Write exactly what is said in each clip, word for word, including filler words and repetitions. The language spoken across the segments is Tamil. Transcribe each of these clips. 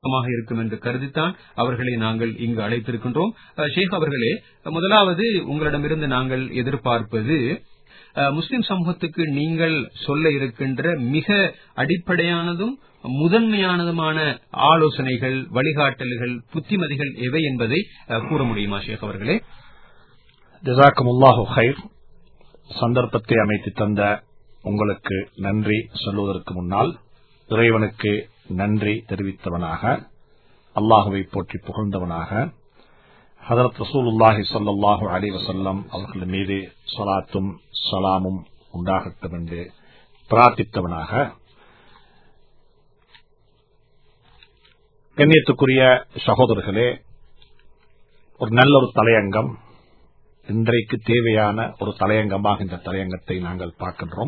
இருக்கும் என்று கருதித்தான் அவர்களை நாங்கள் இங்கு அழைத்திருக்கின்றோம். ஷேக் அவர்களே, முதலாவது உங்களிடமிருந்து நாங்கள் எதிர்பார்ப்பது முஸ்லிம் சமூகத்துக்கு நீங்கள் சொல்ல இருக்கின்ற மிக அடிப்படையானதும் முதன்மையானதுமான ஆலோசனைகள், வழிகாட்டல்கள், புத்திமதிகள் எவை என்பதை கூற முடியுமா ஷேக் அவர்களே? ஜஸாக்குமுல்லாஹு கைர். சந்தர்ப்பத்தை அமைத்து தந்த உங்களுக்கு நன்றி சொல்வதற்கு முன்னால் இறைவனுக்கு நன்றி தெரிவித்தவனாக, அல்லாஹுவை போற்றி புகழ்ந்தவனாக, ஹதரத் ரசூலுல்லாஹி ஸல்லல்லாஹு அலைஹி வஸல்லம் அவர்கள் மீது ஸலாத்தும் ஸலாமும் உண்டாகட்டும் என்று பிரார்த்தித்தவனாக, கண்ணியத்துக்குரிய சகோதரர்களே, ஒரு நல்ல ஒரு தலையங்கம், இன்றைக்கு தேவையான ஒரு தலையங்கமாக இந்த தலையங்கத்தை நாங்கள் பார்க்கின்றோம்.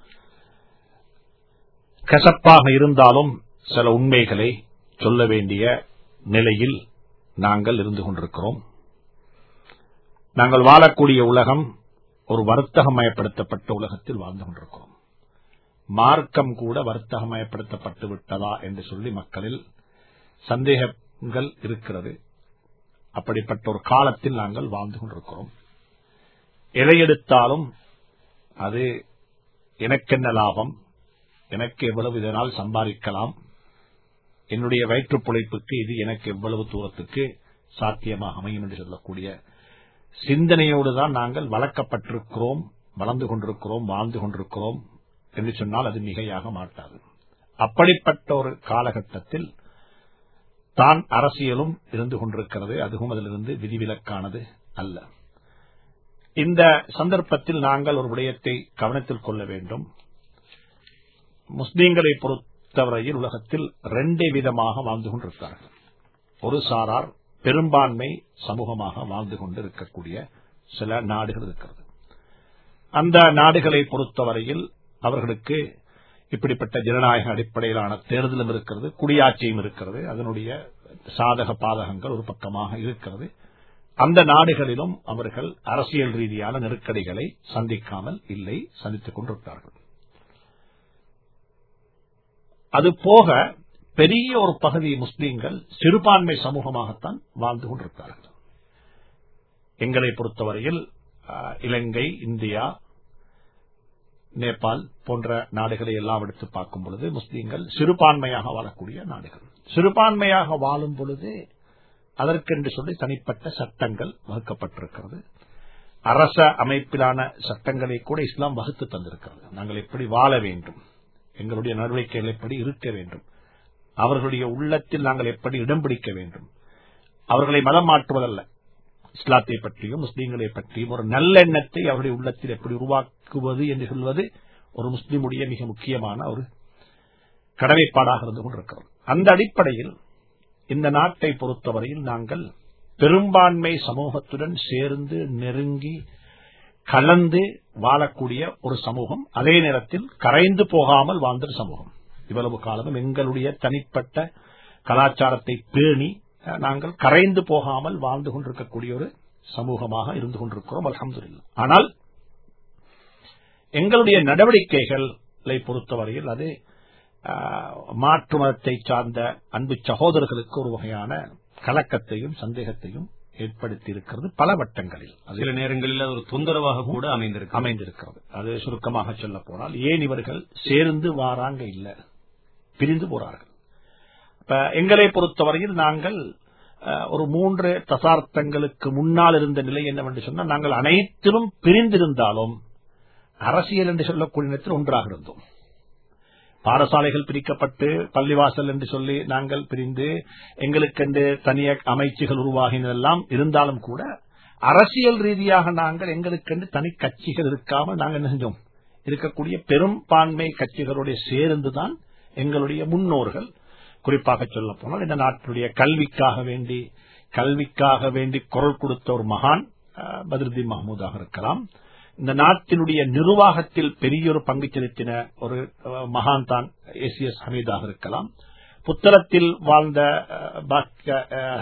கசப்பாக இருந்தாலும் சில உண்மைகளை சொல்ல வேண்டிய நிலையில் நாங்கள் இருந்து கொண்டிருக்கிறோம். நாங்கள் வாழக்கூடிய உலகம் ஒரு வர்த்தகமயப்படுத்தப்பட்ட உலகத்தில் வாழ்ந்து கொண்டிருக்கிறோம். மார்க்கம் கூட வர்த்தகமயப்படுத்தப்பட்டு விட்டதா என்று சொல்லி மக்களில் சந்தேகங்கள் இருக்கிறது. அப்படிப்பட்ட ஒரு காலத்தில் நாங்கள் வாழ்ந்து கொண்டிருக்கிறோம். எதை எடுத்தாலும் அது எனக்கென்ன லாபம், எனக்கு எவ்வளவு இதனால் சம்பாதிக்கலாம், என்னுடைய வயிற்றுப் பிழைப்புக்கு இது எனக்கு எவ்வளவு தூரத்துக்கு சாத்தியமாக அமையும் என்று சொல்லக்கூடிய சிந்தனையோடு தான் நாங்கள் வளர்க்கப்பட்டிருக்கிறோம், வளர்ந்து கொண்டிருக்கிறோம், வாழ்ந்து கொண்டிருக்கிறோம் என்று சொன்னால் அது மிகையாக மாட்டாது. அப்படிப்பட்ட ஒரு காலகட்டத்தில் தான் அரசியலும் இருந்து கொண்டிருக்கிறது. அதுவும் அதிலிருந்து விதிவிலக்கானது அல்ல. இந்த சந்தர்ப்பத்தில் நாங்கள் ஒரு விடயத்தை கவனத்தில் கொள்ள வேண்டும். முஸ்லீம்களை பொறுத்தவரையில் உலகத்தில் இரண்டே விதமாக வாழ்ந்து கொண்டிருக்கிறார்கள். ஒரு சாரார் பெரும்பான்மை சமூகமாக வாழ்ந்து கொண்டு இருக்கக்கூடிய சில நாடுகள் இருக்கிறது. அந்த நாடுகளை பொறுத்தவரையில் அவர்களுக்கு இப்படிப்பட்ட ஜனநாயக அடிப்படையிலான தேர்தலும் இருக்கிறது, குடியாட்சியும் இருக்கிறது. அதனுடைய சாதக பாதகங்கள் ஒரு பக்கமாக இருக்கிறது. அந்த நாடுகளிலும் அவர்கள் அரசியல் ரீதியான நெருக்கடிகளை சந்திக்காமல் இல்லை, சந்தித்துக் கொண்டிருக்கிறார்கள். அதுபோக பெரிய ஒரு பகுதி முஸ்லீம்கள் சிறுபான்மை சமூகமாகத்தான் வாழ்ந்து கொண்டிருக்கிறார்கள். எங்களை பொறுத்தவரையில் இலங்கை, இந்தியா, நேபாள் போன்ற நாடுகளை எல்லாம் எடுத்து பார்க்கும் பொழுது முஸ்லீம்கள் சிறுபான்மையாக வாழக்கூடிய நாடுகள். சிறுபான்மையாக வாழும் பொழுது அதற்கென்று சொல்லி தனிப்பட்ட சட்டங்கள் வகுக்கப்பட்டிருக்கிறது. அரச அமைப்பிலான சட்டங்களை கூட இஸ்லாம் வகுத்து தந்திருக்கிறது. நாங்கள் எப்படி வாழ வேண்டும், எங்களுடைய நடவடிக்கைகள் எப்படி இருக்க வேண்டும், அவர்களுடைய உள்ளத்தில் நாங்கள் எப்படி இடம் பிடிக்க வேண்டும், அவர்களை மதம் மாற்றுவதல்ல, இஸ்லாத்தை பற்றியும் முஸ்லீம்களை பற்றியும் ஒரு நல்லெண்ணத்தை அவருடைய உள்ளத்தில் எப்படி உருவாக்குவது என்று சொல்வது ஒரு முஸ்லீமுடைய மிக முக்கியமான ஒரு கடமைப்பாடாக இருந்து கொண்டிருக்கிறது. அந்த அடிப்படையில் இந்த நாட்டை பொறுத்தவரையில் நாங்கள் பெரும்பான்மை சமூகத்துடன் சேர்ந்து நெருங்கி கலந்து வாழக்கூடிய ஒரு சமூகம், அதே நேரத்தில் கரைந்து போகாமல் வாழ்ந்த சமூகம். இவ்வளவு காலமும் எங்களுடைய தனிப்பட்ட கலாச்சாரத்தை பேணி நாங்கள் கரைந்து போகாமல் வாழ்ந்து கொண்டிருக்கக்கூடிய ஒரு சமூகமாக இருந்து கொண்டிருக்கிறோம், அல்ஹம்துலில்லாஹ். ஆனால் எங்களுடைய நடவடிக்கைகளை பொறுத்தவரையில் அது மாற்று மதத்தை சார்ந்த அன்பு சகோதரர்களுக்கு ஒரு வகையான கலக்கத்தையும் சந்தேகத்தையும் ஏற்படுத்தி இருக்கிறது. பல வட்டங்களில் சில நேரங்களில் ஒரு தொந்தரவாக கூட அமைந்திருக்கு அமைந்திருக்கிறது அது சுருக்கமாக சொல்ல போனால், ஏன் இவர்கள் சேர்ந்து வாராங்க இல்ல, பிரிந்து போறார்கள். எங்களை பொறுத்தவரையில் நாங்கள் ஒரு மூன்று தசாப்தங்களுக்கு முன்னால் இருந்த நிலை என்னவென்று சொன்னால், நாங்கள் அனைத்திலும் பிரிந்திருந்தாலும் அரசியல் என்று சொல்லக்கூடிய நேரத்தில் ஒன்றாக இருந்தோம். பாடசாலைகள் பிரிக்கப்பட்டு பள்ளிவாசல் என்று சொல்லி நாங்கள் பிரிந்து எங்களுக்கென்று தனிய அமைச்சுகள் உருவாகினதெல்லாம் இருந்தாலும் கூட அரசியல் ரீதியாக நாங்கள் எங்களுக்கென்று தனி கட்சிகள் இருக்காமல் நாங்கள் என்ன செஞ்சோம், இருக்கக்கூடிய பெரும்பான்மை கட்சிகளுடைய சேர்ந்துதான் எங்களுடைய முன்னோர்கள், குறிப்பாக சொல்ல போனால் இந்த நாட்டுடைய கல்விக்காக வேண்டி கல்விக்காக வேண்டி குரல் கொடுத்த ஒரு மகான் பத்ருதீன் மஹமூதாக இருக்கலாம், இந்த நாட்டினுடைய நிர்வாகத்தில் பெரிய ஒரு பங்கு செலுத்தின ஒரு மகான் தான் ஏ சி எஸ் ஹமீதாக இருக்கலாம், புத்தளத்தில் வாழ்ந்த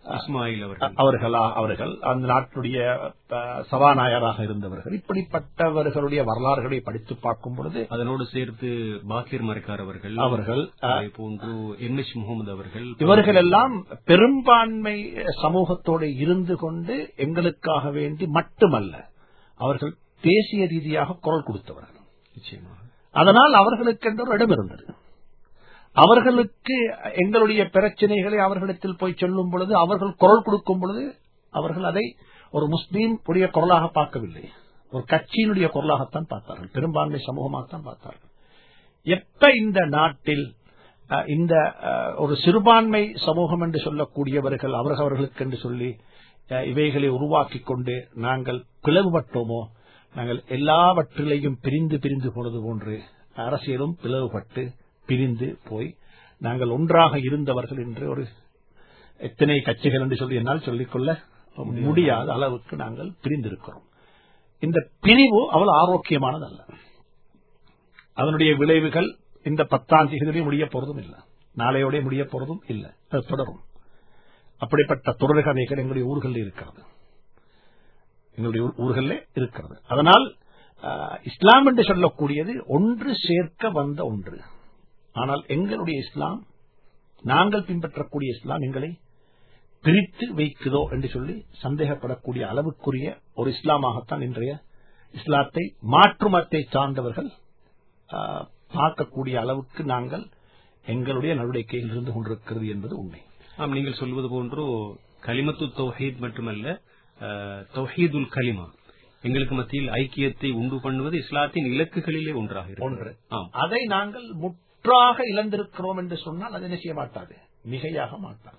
இஸ்மாயில் அவர்கள் அவர்கள் அந்த நாட்டுடைய சபாநாயகராக இருந்தவர்கள். இப்படிப்பட்டவர்களுடைய வரலாறுகளை படித்து பார்க்கும் பொழுது அதனோடு சேர்த்து பாக்கிர் மரக்கார் அவர்கள் அவர்கள் போன்று எம் எச் முகமது அவர்கள் இவர்கள் எல்லாம் பெரும்பான்மை சமூகத்தோடு இருந்து கொண்டு எங்களுக்காக வேண்டி மட்டுமல்ல, அவர்கள் தேசிய ரீதியாக குரல் கொடுத்தவர்கள். நிச்சயமாக அதனால் அவர்களுக்கு என்ற ஒரு இடம் இருந்தது. அவர்களுக்கு எங்களுடைய பிரச்சனைகளை அவர்களிடத்தில் போய் சொல்லும் பொழுது, அவர்கள் குரல் கொடுக்கும் பொழுது, அவர்கள் அதை ஒரு முஸ்லீம் உடைய குரலாக பார்க்கவில்லை, ஒரு கட்சியினுடைய குரலாகத்தான் பார்த்தார்கள், பெரும்பான்மை சமூகமாகத்தான் பார்த்தார்கள். எப்ப இந்த நாட்டில் இந்த ஒரு சிறுபான்மை சமூகம் என்று சொல்லக்கூடியவர்கள் அவர்கள் அவர்களுக்கு என்று சொல்லி இவைகளை உருவாக்கிக் கொண்டு நாங்கள் பிளவுபட்டோமோ, நாங்கள் எல்லாவற்றிலையும் பிரிந்து பிரிந்து போனது போன்று அரசியலும் பிளவுபட்டு பிரிந்து போய் நாங்கள் ஒன்றாக இருந்தவர்கள் என்று ஒரு எத்தனை கட்சிகள் என்று சொல்லி என்னால் சொல்லிக்கொள்ள முடியாத அளவுக்கு நாங்கள் பிரிந்திருக்கிறோம். இந்த பிரிவு அவ்வளவு ஆரோக்கியமானதல்ல. அதனுடைய விளைவுகள் இந்த பத்தாம் தேதியிலே முடிய போறதும் இல்லை, நாளையோட முடிய போறதும் இல்லை, அது தொடரும். அப்படிப்பட்ட தொடர்கதைகள் எங்களுடைய ஊர்களில் இருக்கிறது, எங்களுடைய ஊர்களிலே இருக்கிறது. அதனால் இஸ்லாம் என்று சொல்லக்கூடியது ஒன்று சேர்க்க வந்த ஒன்று. ஆனால் எங்களுடைய இஸ்லாம், நாங்கள் பின்பற்றக்கூடிய இஸ்லாம் எங்களை பிரித்து வைக்குதோ என்று சொல்லி சந்தேகப்படக்கூடிய அளவுக்குரிய ஒரு இஸ்லாமாகத்தான் இன்றைய இஸ்லாத்தை மாற்று மதத்தை சார்ந்தவர்கள் பார்க்கக்கூடிய அளவுக்கு நாங்கள் எங்களுடைய நடவடிக்கையில் இருந்து கொண்டிருக்கிறது என்பது உண்மை. ஆம், நீங்கள் சொல்வது போன்று கலிமத்து தௌஹீத் மட்டுமல்ல, தௌஹீதுல் கலிமா எங்களுக்கு மத்தியில் ஐக்கியத்தை உண்டு பண்ணுவது இஸ்லாத்தின் இலக்குகளிலே ஒன்றாக ஒன்று. அதை நாங்கள் முற்றாக இழந்திருக்கிறோம் என்று சொன்னால் அது என்ன செய்ய மாட்டாது, மிகையாக மாட்டாது.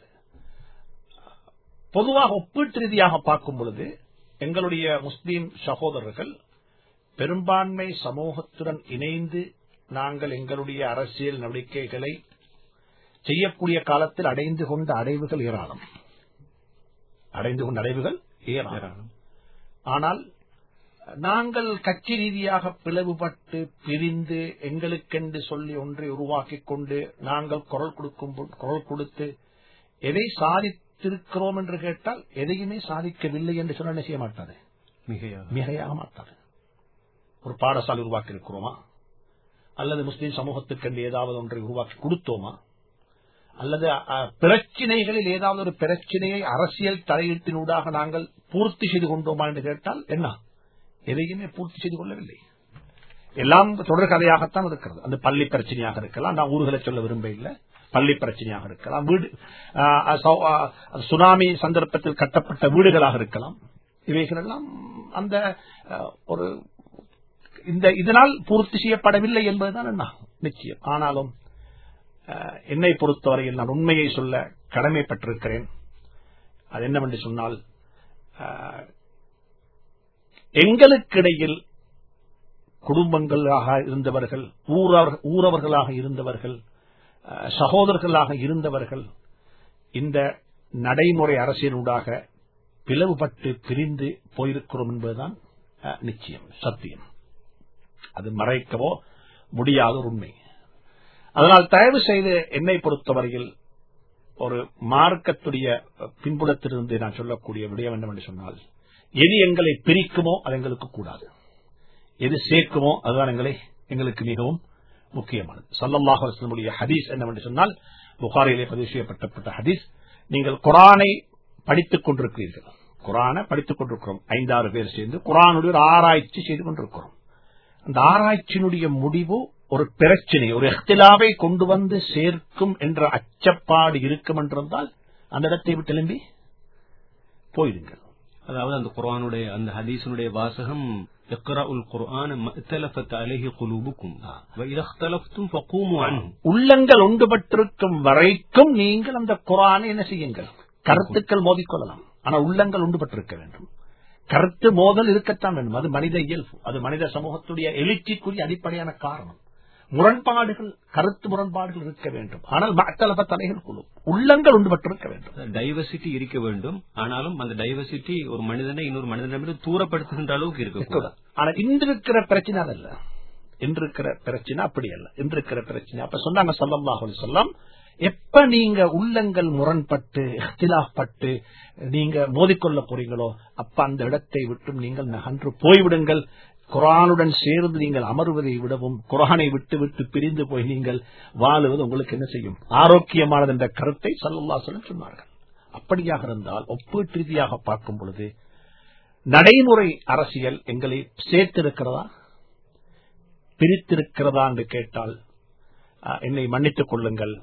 பொதுவாக ஒப்பீட்டு ரீதியாக பார்க்கும் பொழுது எங்களுடைய முஸ்லீம் சகோதரர்கள் பெரும்பான்மை சமூகத்துடன் இணைந்து நாங்கள் எங்களுடைய அரசியல் நடவடிக்கைகளை செய்யக்கூடிய காலத்தில் அடைந்து கொண்ட அடைவுகள் ஏராளம் அடைந்து கொண்ட அடைவுகள் ஏராளம் ஆனால் நாங்கள் கட்சி ரீதியாக பிளவுபட்டு பிரிந்து எங்களுக்கென்று சொல்லி ஒன்றை உருவாக்கிக் கொண்டு நாங்கள் குரல் கொடுக்கும் குரல் கொடுத்து எதை சாதித்திருக்கிறோம் என்று கேட்டால் எதையுமே சாதிக்கவில்லை என்று சொல்ல என்ன செய்ய மாட்டாது, மிகையாக மாட்டாது. ஒரு பாடசாலை உருவாக்கி இருக்கிறோமா, அல்லது முஸ்லீம் சமூகத்துக்கென்று ஏதாவது ஒன்றை உருவாக்கி கொடுத்தோமா, அல்லது பிரச்சினைகளில் ஏதாவது ஒரு பிரச்சனையை அரசியல் தலையீட்டினூடாக நாங்கள் பூர்த்தி செய்து கொண்டோமா என்று கேட்டால் என்ன, எதையுமே பூர்த்தி செய்து கொள்ளவில்லை. எல்லாம் தொடர் கதையாகத்தான் இருக்கிறது. அந்த பள்ளி பிரச்சனையாக இருக்கலாம், நான் ஊர்களை சொல்ல விரும்ப இல்லை, பள்ளி பிரச்சனையாக இருக்கலாம், வீடு சுனாமி சந்தர்ப்பத்தில் கட்டப்பட்ட வீடுகளாக இருக்கலாம், இவைகள் எல்லாம் அந்த ஒரு இந்த இதனால் பூர்த்தி செய்யப்படவில்லை என்பதுதான் என்ன நிச்சயம். ஆனாலும் என்னை பொறுத்தவரையில் நான் உண்மையை சொல்ல கடமைப்பட்டிருக்கிறேன். அது என்னவென்று சொன்னால், எங்களுக்கிடையில் குடும்பங்களாக இருந்தவர்கள், ஊரவர்களாக இருந்தவர்கள், சகோதரர்களாக இருந்தவர்கள் இந்த நடைமுறை அரசியலூடாக பிளவுபட்டு பிரிந்து போயிருக்கிறோம் என்பதுதான் நிச்சயம், சத்தியம். அது மறைக்கவோ முடியாத ஒரு உண்மை. அதனால் தயவு செய்து என்னை பொறுத்தவரையில் ஒரு மார்க்கத்துடைய பின்புலத்திலிருந்து நான் சொல்லக்கூடிய விடயம் என்னவென்று சொன்னால், எது எங்களை பிரிக்குமோ அது எங்களுக்கு கூடாது, எது சேர்க்குமோ அதுதான் எங்களை எங்களுக்கு மிகவும் முக்கியமானது. ஸல்லல்லாஹு அலைஹி வஸல்லம் ஹதீஸ் என்னவென்று சொன்னால், புகாரியிலே பதிவு செய்யப்பட்ட ஹதீஸ், நீங்கள் குர்ஆனை படித்துக் கொண்டிருக்கிறீர்கள், குர்ஆனை படித்துக் கொண்டிருக்கிறோம், ஐந்தாறு பேர் சேர்ந்து குர்ஆனுடைய ஒரு ஆராய்ச்சி செய்து கொண்டிருக்கிறோம். அந்த ஆராய்ச்சியினுடைய முடிவு ஒரு பிரச்சனை, ஒரு இஹ்திலாவை கொண்டு வந்து சேர்க்கும் என்ற அச்சப்பாடு இருக்கும் என்றிருந்தால் அந்த இடத்தை விட்டு எழும்பி போயிடுங்கள். அதாவது அந்த குர்ஆனுடைய அந்த ஹதீஸினுடைய வாசகம், இக்ராஉல் குர்ஆன மஅத்தலஃபத் அலைஹி குலூபுக்கும் வ இதா இக்தலஃப்தும் ஃபகூமு அன்ஹு. உள்ளங்கள் ஒன்றுபட்டிருக்கும் வரைக்கும் நீங்கள் அந்த குர்ஆனை என்ன செய்யுங்கள், கருத்துக்கள் மோதிக்கொள்ளலாம், ஆனால் உள்ளங்கள் ஒன்றுபட்டிருக்க வேண்டும். கருத்து மோதல் இருக்கத்தான் வேண்டும், அது மனித இயல்பு, அது மனித சமூகத்துடைய எழுச்சிக்குரிய அடிப்படையான காரணம். முரண்பாடுகள், கருத்து முரண்பாடுகள் இருக்க வேண்டும், ஆனால் மஅத்தலஃபத் அலைஹி குலூப், உள்ளங்கள் ஒன்றுபட்டிருக்க வேண்டும். டைவர்சிட்டி இருக்க வேண்டும், ஆனாலும் அந்த டைவர்சிட்டி ஒரு மனிதனை இன்னொரு மனிதனிடமிருந்து தூரப்படுத்துகின்ற அளவுக்கு இருக்கக்கூடாது. ஆனால் இன்று இருக்கிற பிரச்சனை அதல்ல, இன்று இருக்கிற பிரச்சனை அப்படி அல்ல. இன்று இருக்கிற பிரச்சனை அப்ப சொன்னாங்க ஸல்லல்லாஹு அலைஹி வஸல்லம், எப்ப நீங்க உள்ளங்கள் முரண்பட்டு இஹ்திலாஃப் பட்டு நீங்க மோதிக்கொள்ள போறீங்களோ அப்ப அந்த இடத்தை விட்டும் நீங்கள் நகன்று போய்விடுங்கள். குர்ஆனுடன் சேர்ந்து நீங்கள் அமர்வதை விடவும் குர்ஆனை விட்டு விட்டு பிரிந்து போய் நீங்கள் வாழுவது உங்களுக்கு என்ன செய்யும்? ஆரோக்கியமானது என்ற கருத்தை ஸல்லல்லாஹு அலைஹி வஸல்லம் சொன்னார்கள். அப்படியாக இருந்தால் ஒப்பீட்டு ரீதியாக பார்க்கும் பொழுது நடைமுறை அரசியல் எங்களை சேர்த்திருக்கிறதா பிரித்திருக்கிறதா என்று கேட்டால் என்னை மன்னித்துக் கொள்ளுங்கள்.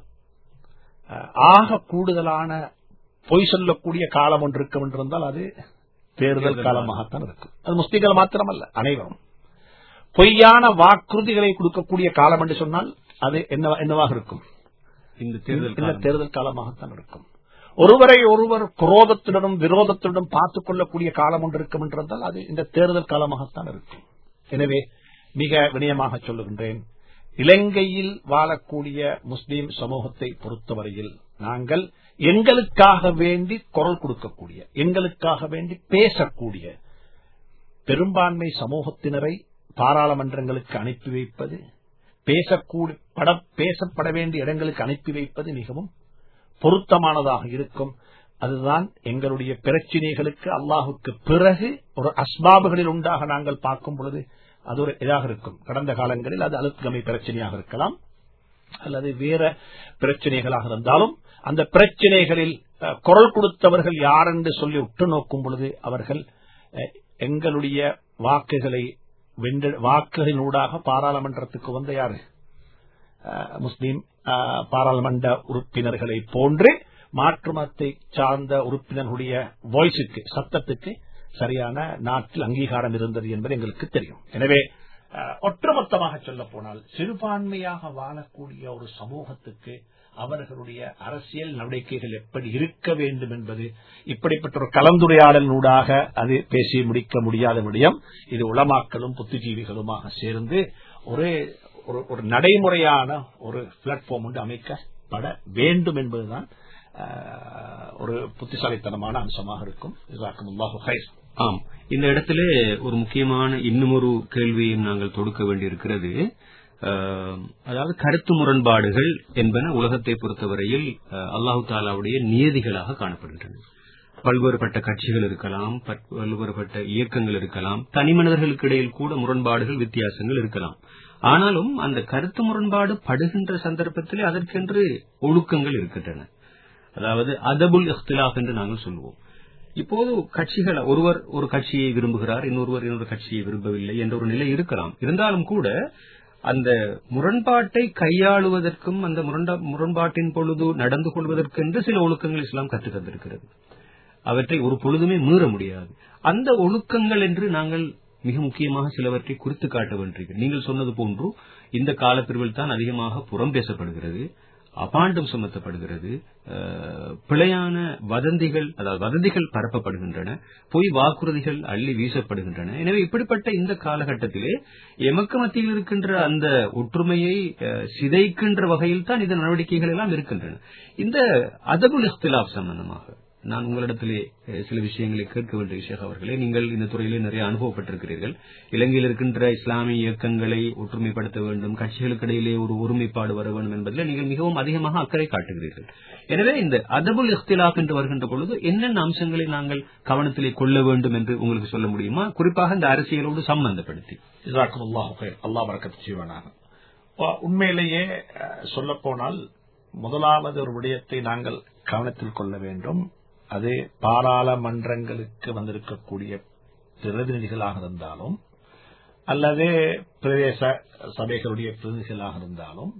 ஆக கூடுதலான பொய் சொல்லக்கூடிய காலம் ஒன்று இருக்கும் என்றிருந்தால் அது தேர்தல் காலமாகத்தான் இருக்கும். அது முஸ்லிம்கள் மாத்திரமல்ல, அனைவரும் பொய்யான வாக்குறுதிகளை கொடுக்கக்கூடிய காலம் என்று சொன்னால் அது என்னவாக இருக்கும்? இந்த தேர்தல் காலமாகத்தான் இருக்கும். ஒருவரை ஒருவர் குரோதத்துடனும் விரோதத்துடனும் பார்த்துக் கொள்ளக்கூடிய காலம் ஒன்று இருக்கும் என்றிருந்தால் அது இந்த தேர்தல் காலமாகத்தான் இருக்கும். எனவே மிக வினயமாக சொல்லுகின்றேன், இலங்கையில் வாழக்கூடிய முஸ்லிம் சமூகத்தை பொறுத்தவரையில் நாங்கள் எங்களுக்காக வேண்டி குரல் கொடுக்கக்கூடிய, எங்களுக்காக வேண்டி பேசக்கூடிய பெரும்பான்மை சமூகத்தினரை பாராளுமன்றங்களுக்கு அனுப்பி வைப்பது, பேசக்கூட பேசப்பட வேண்டிய இடங்களுக்கு அனுப்பி வைப்பது மிகவும் பொருத்தமானதாக இருக்கும். அதுதான் எங்களுடைய பிரச்சினைகளுக்கு அல்லாஹுக்கு பிறகு ஒரு அஸ்பாபுகளில் உண்டாக நாங்கள் பார்க்கும் பொழுது அது ஒரு இதாக இருக்கும். கடந்த காலங்களில் அது அழுத்தமை பிரச்சனையாக இருக்கலாம் அல்லது வேற பிரச்சனைகளாக இருந்தாலும் அந்த பிரச்சனைகளில் குரல் கொடுத்தவர்கள் யார் என்று சொல்லி உற்று நோக்கும் பொழுது அவர்கள் எங்களுடைய வாக்குகளை வாக்குகளினூடாக பாராளுமன்றத்துக்கு வந்த யாரு முஸ்லிம் பாராளுமன்ற உறுப்பினர்களை போன்று மாற்று மதத்தை சார்ந்த உறுப்பினர்களுடைய வாய்ஸுக்கு சத்தத்துக்கு சரியான நாட்டில் அங்கீகாரம் இருந்தது என்பது எங்களுக்கு தெரியும். எனவே ஒட்டுமொத்தமாக சொல்ல போனால் சிறுபான்மையாக வாழக்கூடிய ஒரு சமூகத்துக்கு அவர்களுடைய அரசியல் நடவடிக்கைகள் எப்படி இருக்க வேண்டும் என்பது இப்படிப்பட்ட ஒரு கலந்துரையாடலூடாக அது பேசி முடிக்க முடியாத விடயம். இது உலமாக்களும் புத்திஜீவிகளுமாக சேர்ந்து ஒரு ஒரு நடைமுறையான ஒரு பிளாட்ஃபார்ம் ஒன்று அமைக்கப்பட வேண்டும் என்பதுதான் ஒரு புத்திசாலித்தனமான அம்சமாக இருக்கும். ஆம், இந்த இடத்திலே ஒரு முக்கியமான இன்னும் ஒரு கேள்வியும் நாங்கள் தொடுக்க வேண்டியிருக்கிறது. அதாவது கருத்து முரண்பாடுகள் என்பன உலகத்தை பொறுத்தவரையில் அல்லாஹு தாலாவுடைய நியதிகளாக காணப்படுகின்றன. பல்வேறுபட்ட கட்சிகள் இருக்கலாம், பல்வேறுபட்ட இயக்கங்கள் இருக்கலாம், தனி மனிதர்களுக்கு இடையில் கூட முரண்பாடுகள் வித்தியாசங்கள் இருக்கலாம். ஆனாலும் அந்த கருத்து முரண்பாடு படுகின்ற சந்தர்ப்பத்திலே அதற்கென்று ஒழுக்கங்கள் இருக்கின்றன. அதாவது அதபுல் இஹ்திலாஃப் என்று நாங்கள் சொல்லுவோம். இப்போது கட்சிகள் ஒருவர் ஒரு கட்சியை விரும்புகிறார், இன்னொருவர் இன்னொரு கட்சியை விரும்பவில்லை என்ற ஒரு நிலை இருக்கலாம். இருந்தாலும் கூட அந்த முரண்பாட்டை கையாளுவதற்கும் அந்த முரண்பாட்டின் பொழுது நடந்து கொள்வதற்கென்று சில ஒழுக்கங்கள் இஸ்லாம் கற்றுத் தந்திருக்கிறது. அவற்றை ஒரு பொழுதுமே மீற முடியாது. அந்த ஒழுக்கங்கள் என்று நாங்கள் மிக முக்கியமாக சிலவற்றை குறித்து காட்ட வேண்டியிருக்கிறது. நீங்கள் சொன்னது போன்று இந்த காலப்பிரிவில் தான் அதிகமாக புறம் பேசப்படுகிறது, அபாண்டம் சுமத்தப்படுகிறது, பிழையான வதந்திகள் அதாவது வதந்திகள் பரப்பப்படுகின்றன, பொய் வாக்குறுதிகள் அள்ளி வீசப்படுகின்றன. எனவே இப்படிப்பட்ட இந்த காலகட்டத்திலே எமக்கு மத்தியில் இருக்கின்ற அந்த ஒற்றுமையை சிதைக்கின்ற வகையில் தான் இந்த நடவடிக்கைகள் எல்லாம் இருக்கின்றன. இந்த அதபுல் இஹ்திலாஃப் சம்பந்தமாக நான் உங்களிடத்திலே சில விஷயங்களை கேட்க வேண்டிய ஷேக் அவர்களே, நீங்கள் இந்த துறையிலே நிறைய அனுபவப்பட்டிருக்கிறீர்கள். இலங்கையில் இருக்கின்ற இஸ்லாமிய இயக்கங்களை ஒற்றுமைப்படுத்த வேண்டும், கட்சிகளுக்கு இடையிலே ஒரு ஒருமைப்பாடு வர வேண்டும் என்பதில் நீங்கள் மிகவும் அதிகமாக அக்கறை காட்டுகிறீர்கள். எனவே இந்த அதபுல் இஹ்திலாஃப் என்று வருகின்ற பொழுது என்னென்ன அம்சங்களை நாங்கள் கவனத்திலே கொள்ள வேண்டும் என்று உங்களுக்கு சொல்ல முடியுமா? குறிப்பாக இந்த அரசியலோடு சம்பந்தப்படுத்தி. அல்லாஹ் பரக்கத் செய்வானாக. உண்மையிலேயே சொல்ல போனால் முதலாவது ஒரு விடயத்தை நாங்கள் கவனத்தில் கொள்ள வேண்டும். அது பாராளுமன்றங்களுக்கு வந்திருக்கக்கூடிய பிரதிநிதிகளாக இருந்தாலும் அல்லது பிரதேச சபைகளுடைய பிரதிநிதிகளாக இருந்தாலும்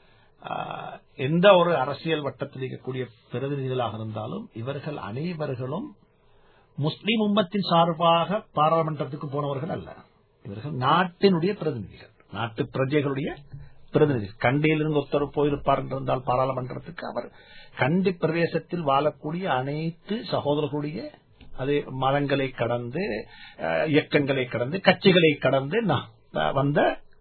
எந்த ஒரு அரசியல் வட்டத்தில் இருக்கக்கூடிய பிரதிநிதிகளாக இருந்தாலும் இவர்கள் அனைவர்களும் முஸ்லிம் உம்மத்தின் சார்பாக பாராளுமன்றத்துக்கு போனவர்கள் அல்ல. இவர்கள் நாட்டினுடைய பிரதிநிதிகள், நாட்டு பிரஜைகளுடைய பிரதிநிதி. கண்டியிலிருந்து ஒருத்தர் போயிருப்பார் என்றிருந்தால் பாராளுமன்றத்துக்கு அவர் கண்டி பிரதேசத்தில் வாழக்கூடிய அனைத்து சகோதரர்களுடைய அது மதங்களை கடந்து இயக்கங்களை கடந்து கட்சிகளை கடந்து வந்த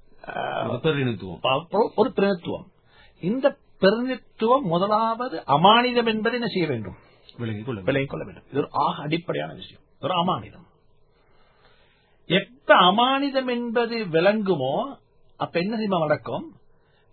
ஒரு பிரதிநிதித்துவம். இந்த பிரதிநிதித்துவம் முதலாவது அமானிதம் என்பதை என்ன செய்ய வேண்டும்? விலகிக் கொள்ள வேண்டும். இது ஒரு ஆக அடிப்படையான விஷயம். ஒரு அமானிதம். எப்ப அமானிதம் என்பது விளங்குமோ அப்ப என்ன செய்ய நடக்கும்?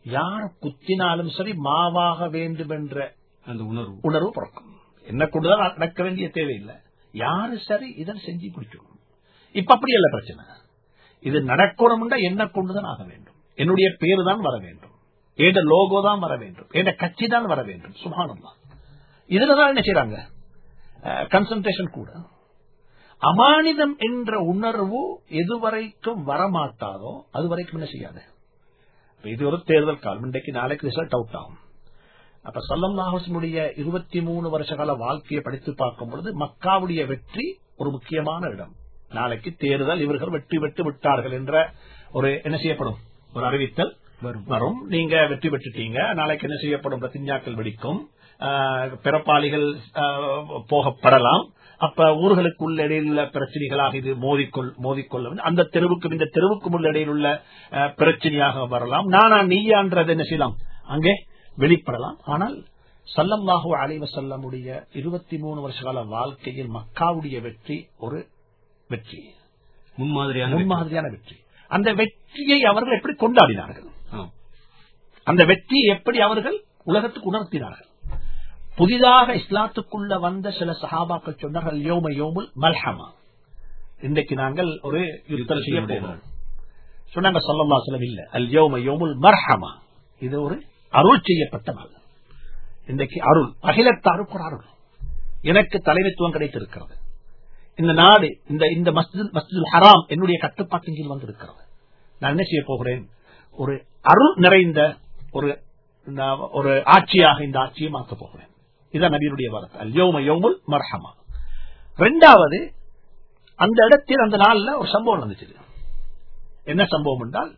யார் குத்தினாலும் சரி மாவாக வேண்டும் என்ற அந்த உணர்வு உணர்வு பிறக்கும். என்ன கொண்டுதான் நடக்க வேண்டிய தேவையில்லை. யாரு சரி இதை செஞ்சு பிடிக்கணும். இப்ப அப்படி இல்ல பிரச்சனை. இது நடக்கணும்னா என்ன கொண்டுதான் ஆக வேண்டும். என்னுடைய பேரு தான் வர வேண்டும், ஏண்ட லோகோ தான் வர வேண்டும், ஏண்ட கட்சி தான் வர வேண்டும். சுப்ஹானல்லாஹ். இதுலதான் என்ன செய்யறாங்க, கன்சன்ட்ரேஷன் கூட. அமானிதம் என்ற உணர்வு எதுவரைக்கும் வரமாட்டாதோ அது வரைக்கும் என்ன செய்யாது. இது ஒரு தேர்தல் காலம். இன்றைக்கு நாளைக்கு ரிசல்ட் அவுட் ஆகும். அப்ப ஸல்லல்லாஹு அலைஹி வஸல்லம் இருபத்தி மூணு வருஷ கால வாழ்க்கையை படித்து பார்க்கும் பொழுது மக்காவுடைய வெற்றி ஒரு முக்கியமான இடம். நாளைக்கு தேர்தல், இவர்கள் வெற்றி பெற்று விட்டார்கள் என்ற ஒரு என்ன செய்யப்படும், ஒரு அறிவித்தல் வரும். நீங்க வெற்றி பெற்றுட்டீங்க, நாளைக்கு என்ன செய்யப்படும், பிரதிஞ்ஞாக்கள் வெடிக்கும், பிறப்பாளிகள் போகப்படலாம். அப்ப ஊர்களுக்குள்ள இடையில் உள்ள பிரச்சனைகளாக இது மோதிக்கொள் மோதிக்கொள்ள அந்த தெருவுக்கும் இந்த தெருவுக்கும் உள்ள இடையில் உள்ள பிரச்சனையாக வரலாம். நானா நீயான்றது என்ன செய்யலாம், அங்கே வெளிப்படலாம். ஆனால் ஸல்லல்லாஹு அலைஹி வஸல்லமுடைய இருபத்தி மூணு வருஷ கால வாழ்க்கையில் மக்காவுடைய வெற்றி ஒரு வெற்றி, முன்மாதிரியான முன்மாதிரியான வெற்றி. அந்த வெற்றியை அவர்கள் எப்படி கொண்டாடினார்கள், அந்த வெற்றியை எப்படி அவர்கள் உலகத்துக்கு உணர்த்தினார்கள். புதிதாக இஸ்லாத்துக்குள்ள வந்த சில சஹாபாக்கள் சொன்னார்கள், யௌம யௌமுல் மல்ஹமா, இன்றைக்கு நாங்கள் ஒரு யுத்தம் செய்ய போகிறோம் சொன்னாங்க. ஸல்லல்லாஹு அலைஹி வஸல்லம் இல்ல, அல் யௌம யௌமுல் மர்ஹமா, இது ஒரு அருள் செய்யப்பட்ட நாள். இன்றைக்கு அருள், அகிலத்தாருக்கு ஒரு அருள், எனக்கு தலைமைத்துவம் கிடைத்திருக்கிறது. இந்த நாடு, இந்த இந்த மஸ்ஜித் மஸ்ஜிதுல் ஹராம் என்னுடைய கட்டுப்பாட்டின் கீழ் வந்திருக்கிறது. நான் என்ன செய்ய போகிறேன், ஒரு அருள் நிறைந்த ஒரு ஒரு ஆட்சியாக இந்த ஆட்சியை மாற்ற போகிறேன். இதுதான் நபியுடைய வார்த்தை, அல் யௌம யௌமுல் மர்ஹமா. இரண்டாவது, அந்த இடத்தில் அந்த நாள்ல ஒரு சம்பவம் நடந்துச்சு. என்ன சம்பவம் என்றால்,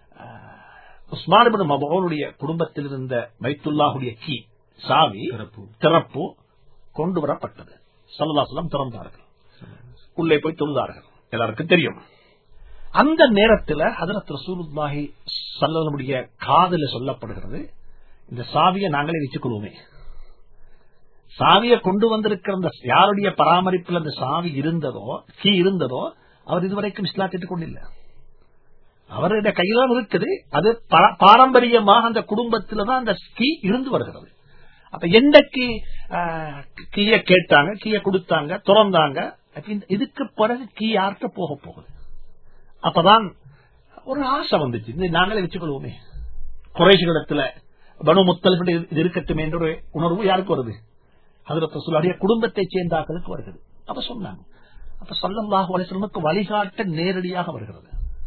உஸ்மான் இப்னு மஃஊனுடைய குடும்பத்தில் இருந்த பைத்துல்லாஹுடைய கீ சாவி திறப்பு கொண்டு வரப்பட்டது. ஸல்லல்லாஹு அலைஹி வஸல்லம் திறந்தார்கள், உள்ளே போய் தொழுதார்கள், எல்லாருக்கும் தெரியும். அந்த நேரத்தில் ஹஜ்ரத் ரசூலுல்லாஹி ஸல்லல்லாஹு அலைஹி வஸல்லம் காதுல சொல்லப்படுகிறது, இந்த சாவியை நாங்களே வச்சுக்கொள்வோமே. சாவியை கொண்டு வந்திருக்கிற அந்த யாருடைய பராமரிப்பில் அந்த சாவி இருந்ததோ, கீ இருந்ததோ, அவர் இதுவரைக்கும் இஸ்லாத்திட்டுக் கொண்டில்லை. அவருடைய கையில்தான் இருக்குது. அது பாரம்பரியமாக அந்த குடும்பத்தில் தான் அந்த கீ இருந்து வருகிறது. அப்ப எந்த கீ கீய கேட்டாங்க, கீய கொடுத்தாங்க, திறந்தாங்க. இதுக்கு பிறகு கீ யார்கிட்ட போக போகுது. அப்பதான் ஒரு ஆசை வந்துச்சு, நாங்களே வச்சுக்கொள்வோமே. குறைஷிகளிடத்துல பனு முத்தலிப் இது இருக்கட்டும் என்ற ஒரு உணர்வு யாருக்கு வருது, ஹஜ்ரத் ரசூலுல்லாஹி குடும்பத்தை சேர்ந்தாக்களுக்கு வருகிறது. அப்ப சொன்னாங்க. அப்ப ஸல்லல்லாஹு அலைஹி வஸல்லம் வழிகாட்ட நேரடியாக வருகிறது.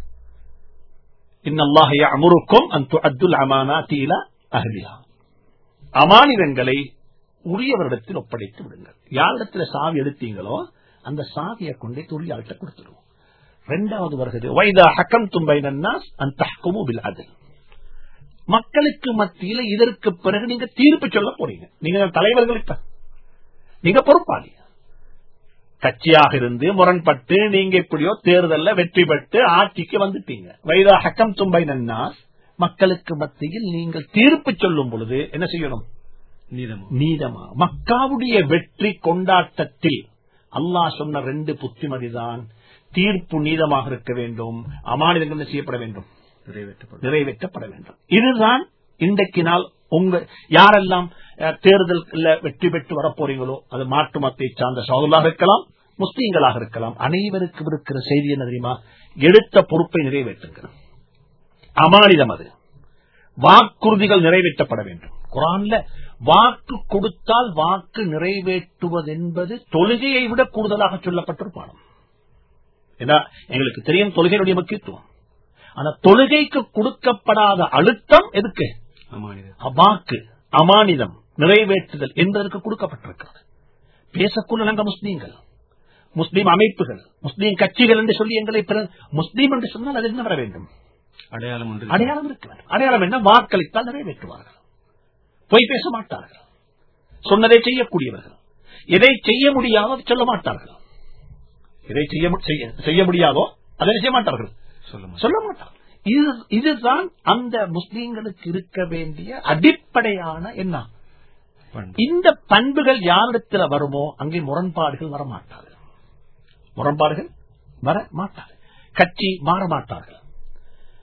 இன்னல்லாஹ யஅமுருக்கும் அன் துஅத்துல் அமானாத்தி இலா அஹ்லிஹா, அமானிதங்களை உரியவரிடத்தில் ஒப்படைத்து விடுங்கள். யாரிடத்துல சாவி எடுத்தீங்களோ அந்த சாவியை கொண்டே உரியவர்கிட்ட கொடுத்துடுவோம். இரண்டாவது வருகிறது, வைதா ஹக்கம்தும் பைனன் நாஸ் அன் தஹ்குமு பில் அத்ல், மக்களுக்கு மத்தியில் இதற்கு பிறகு நீங்க தீர்ப்பு சொல்ல போறீங்க. நீங்க தலைவர்களுக்கு நீங்க பொறுப்பாளி. கட்சியாக இருந்து முரண்பட்டு நீங்க எப்படியோ தேர்தலில் வெற்றி பெற்று ஆட்சிக்கு வந்துட்டீங்க. வைதா ஹக்கம்தும் பைனன் நாஸ், மக்களுக்கு மத்தியில் நீங்கள் தீர்ப்பு சொல்லும் பொழுது என்ன செய்யணும், நீதமா. மக்காவுடைய வெற்றி கொண்டாட்டத்தில் அல்லாஹ் சொன்ன ரெண்டு புத்திமதிதான், தீர்ப்பு நீதமாக இருக்க வேண்டும், அமானிதங்கள் செய்யப்பட வேண்டும், நிறைவேற்றப்பட வேண்டும். இதுதான் இன்றைக்கு நாள் உங்க யாரெல்லாம் தேர்தல் வெற்றி பெற்று வரப்போறீங்களோ, அது மாற்று மத்தை சார்ந்த சகோதரர்களாக இருக்கலாம், முஸ்லீம்களாக இருக்கலாம், அனைவருக்கும் இருக்கிற செய்தி என்ன தெரியுமா, எடுத்த பொறுப்பை நிறைவேற்றுங்கள். அமானிதம் அது, வாக்குறுதிகள் நிறைவேற்றப்பட வேண்டும். குர்ஆன்ல வாக்கு கொடுத்தால் வாக்கு நிறைவேற்றுவது என்பது தொழுகையை விட கூடுதலாக சொல்லப்பட்ட ஒரு பாடம். ஏன்னா எங்களுக்கு தெரியும் தொழுகையுடைய முக்கியத்துவம். ஆனா தொழுகைக்கு கொடுக்கப்படாத அழுத்தம் எதுக்கு, வாக்கு அமானிதம் நிறைவேற்றுதல் என்பதற்கு கொடுக்கப்பட்டிருக்கிறது. பேசக்குள்ள நாங்கள் முஸ்லீம்கள், முஸ்லீம் அமைப்புகள், முஸ்லீம் கட்சிகள் என்று சொல்லி எங்களை முஸ்லீம் என்று சொன்னால் அது என்ன வர வேண்டும், அடையாளம் அடையாளம் இருக்க வேண்டும். அடையாளம் என்ன, வாக்களித்தால் நிறைவேற்றுவார்கள், பொய் பேச மாட்டார்கள், சொன்னதை செய்யக்கூடியவர்கள், எதை செய்ய முடியாதோ சொல்ல மாட்டார்கள், எதை செய்ய முடியாதோ அதை செய்ய மாட்டார்கள், சொல்ல மாட்டார்கள். இதுதான் அந்த முஸ்லீம்களுக்கு இருக்க வேண்டிய அடிப்படையான என்ன. இந்த பண்புகள் யாரிடத்தில் வருமோ அங்கே முரண்பாடுகள்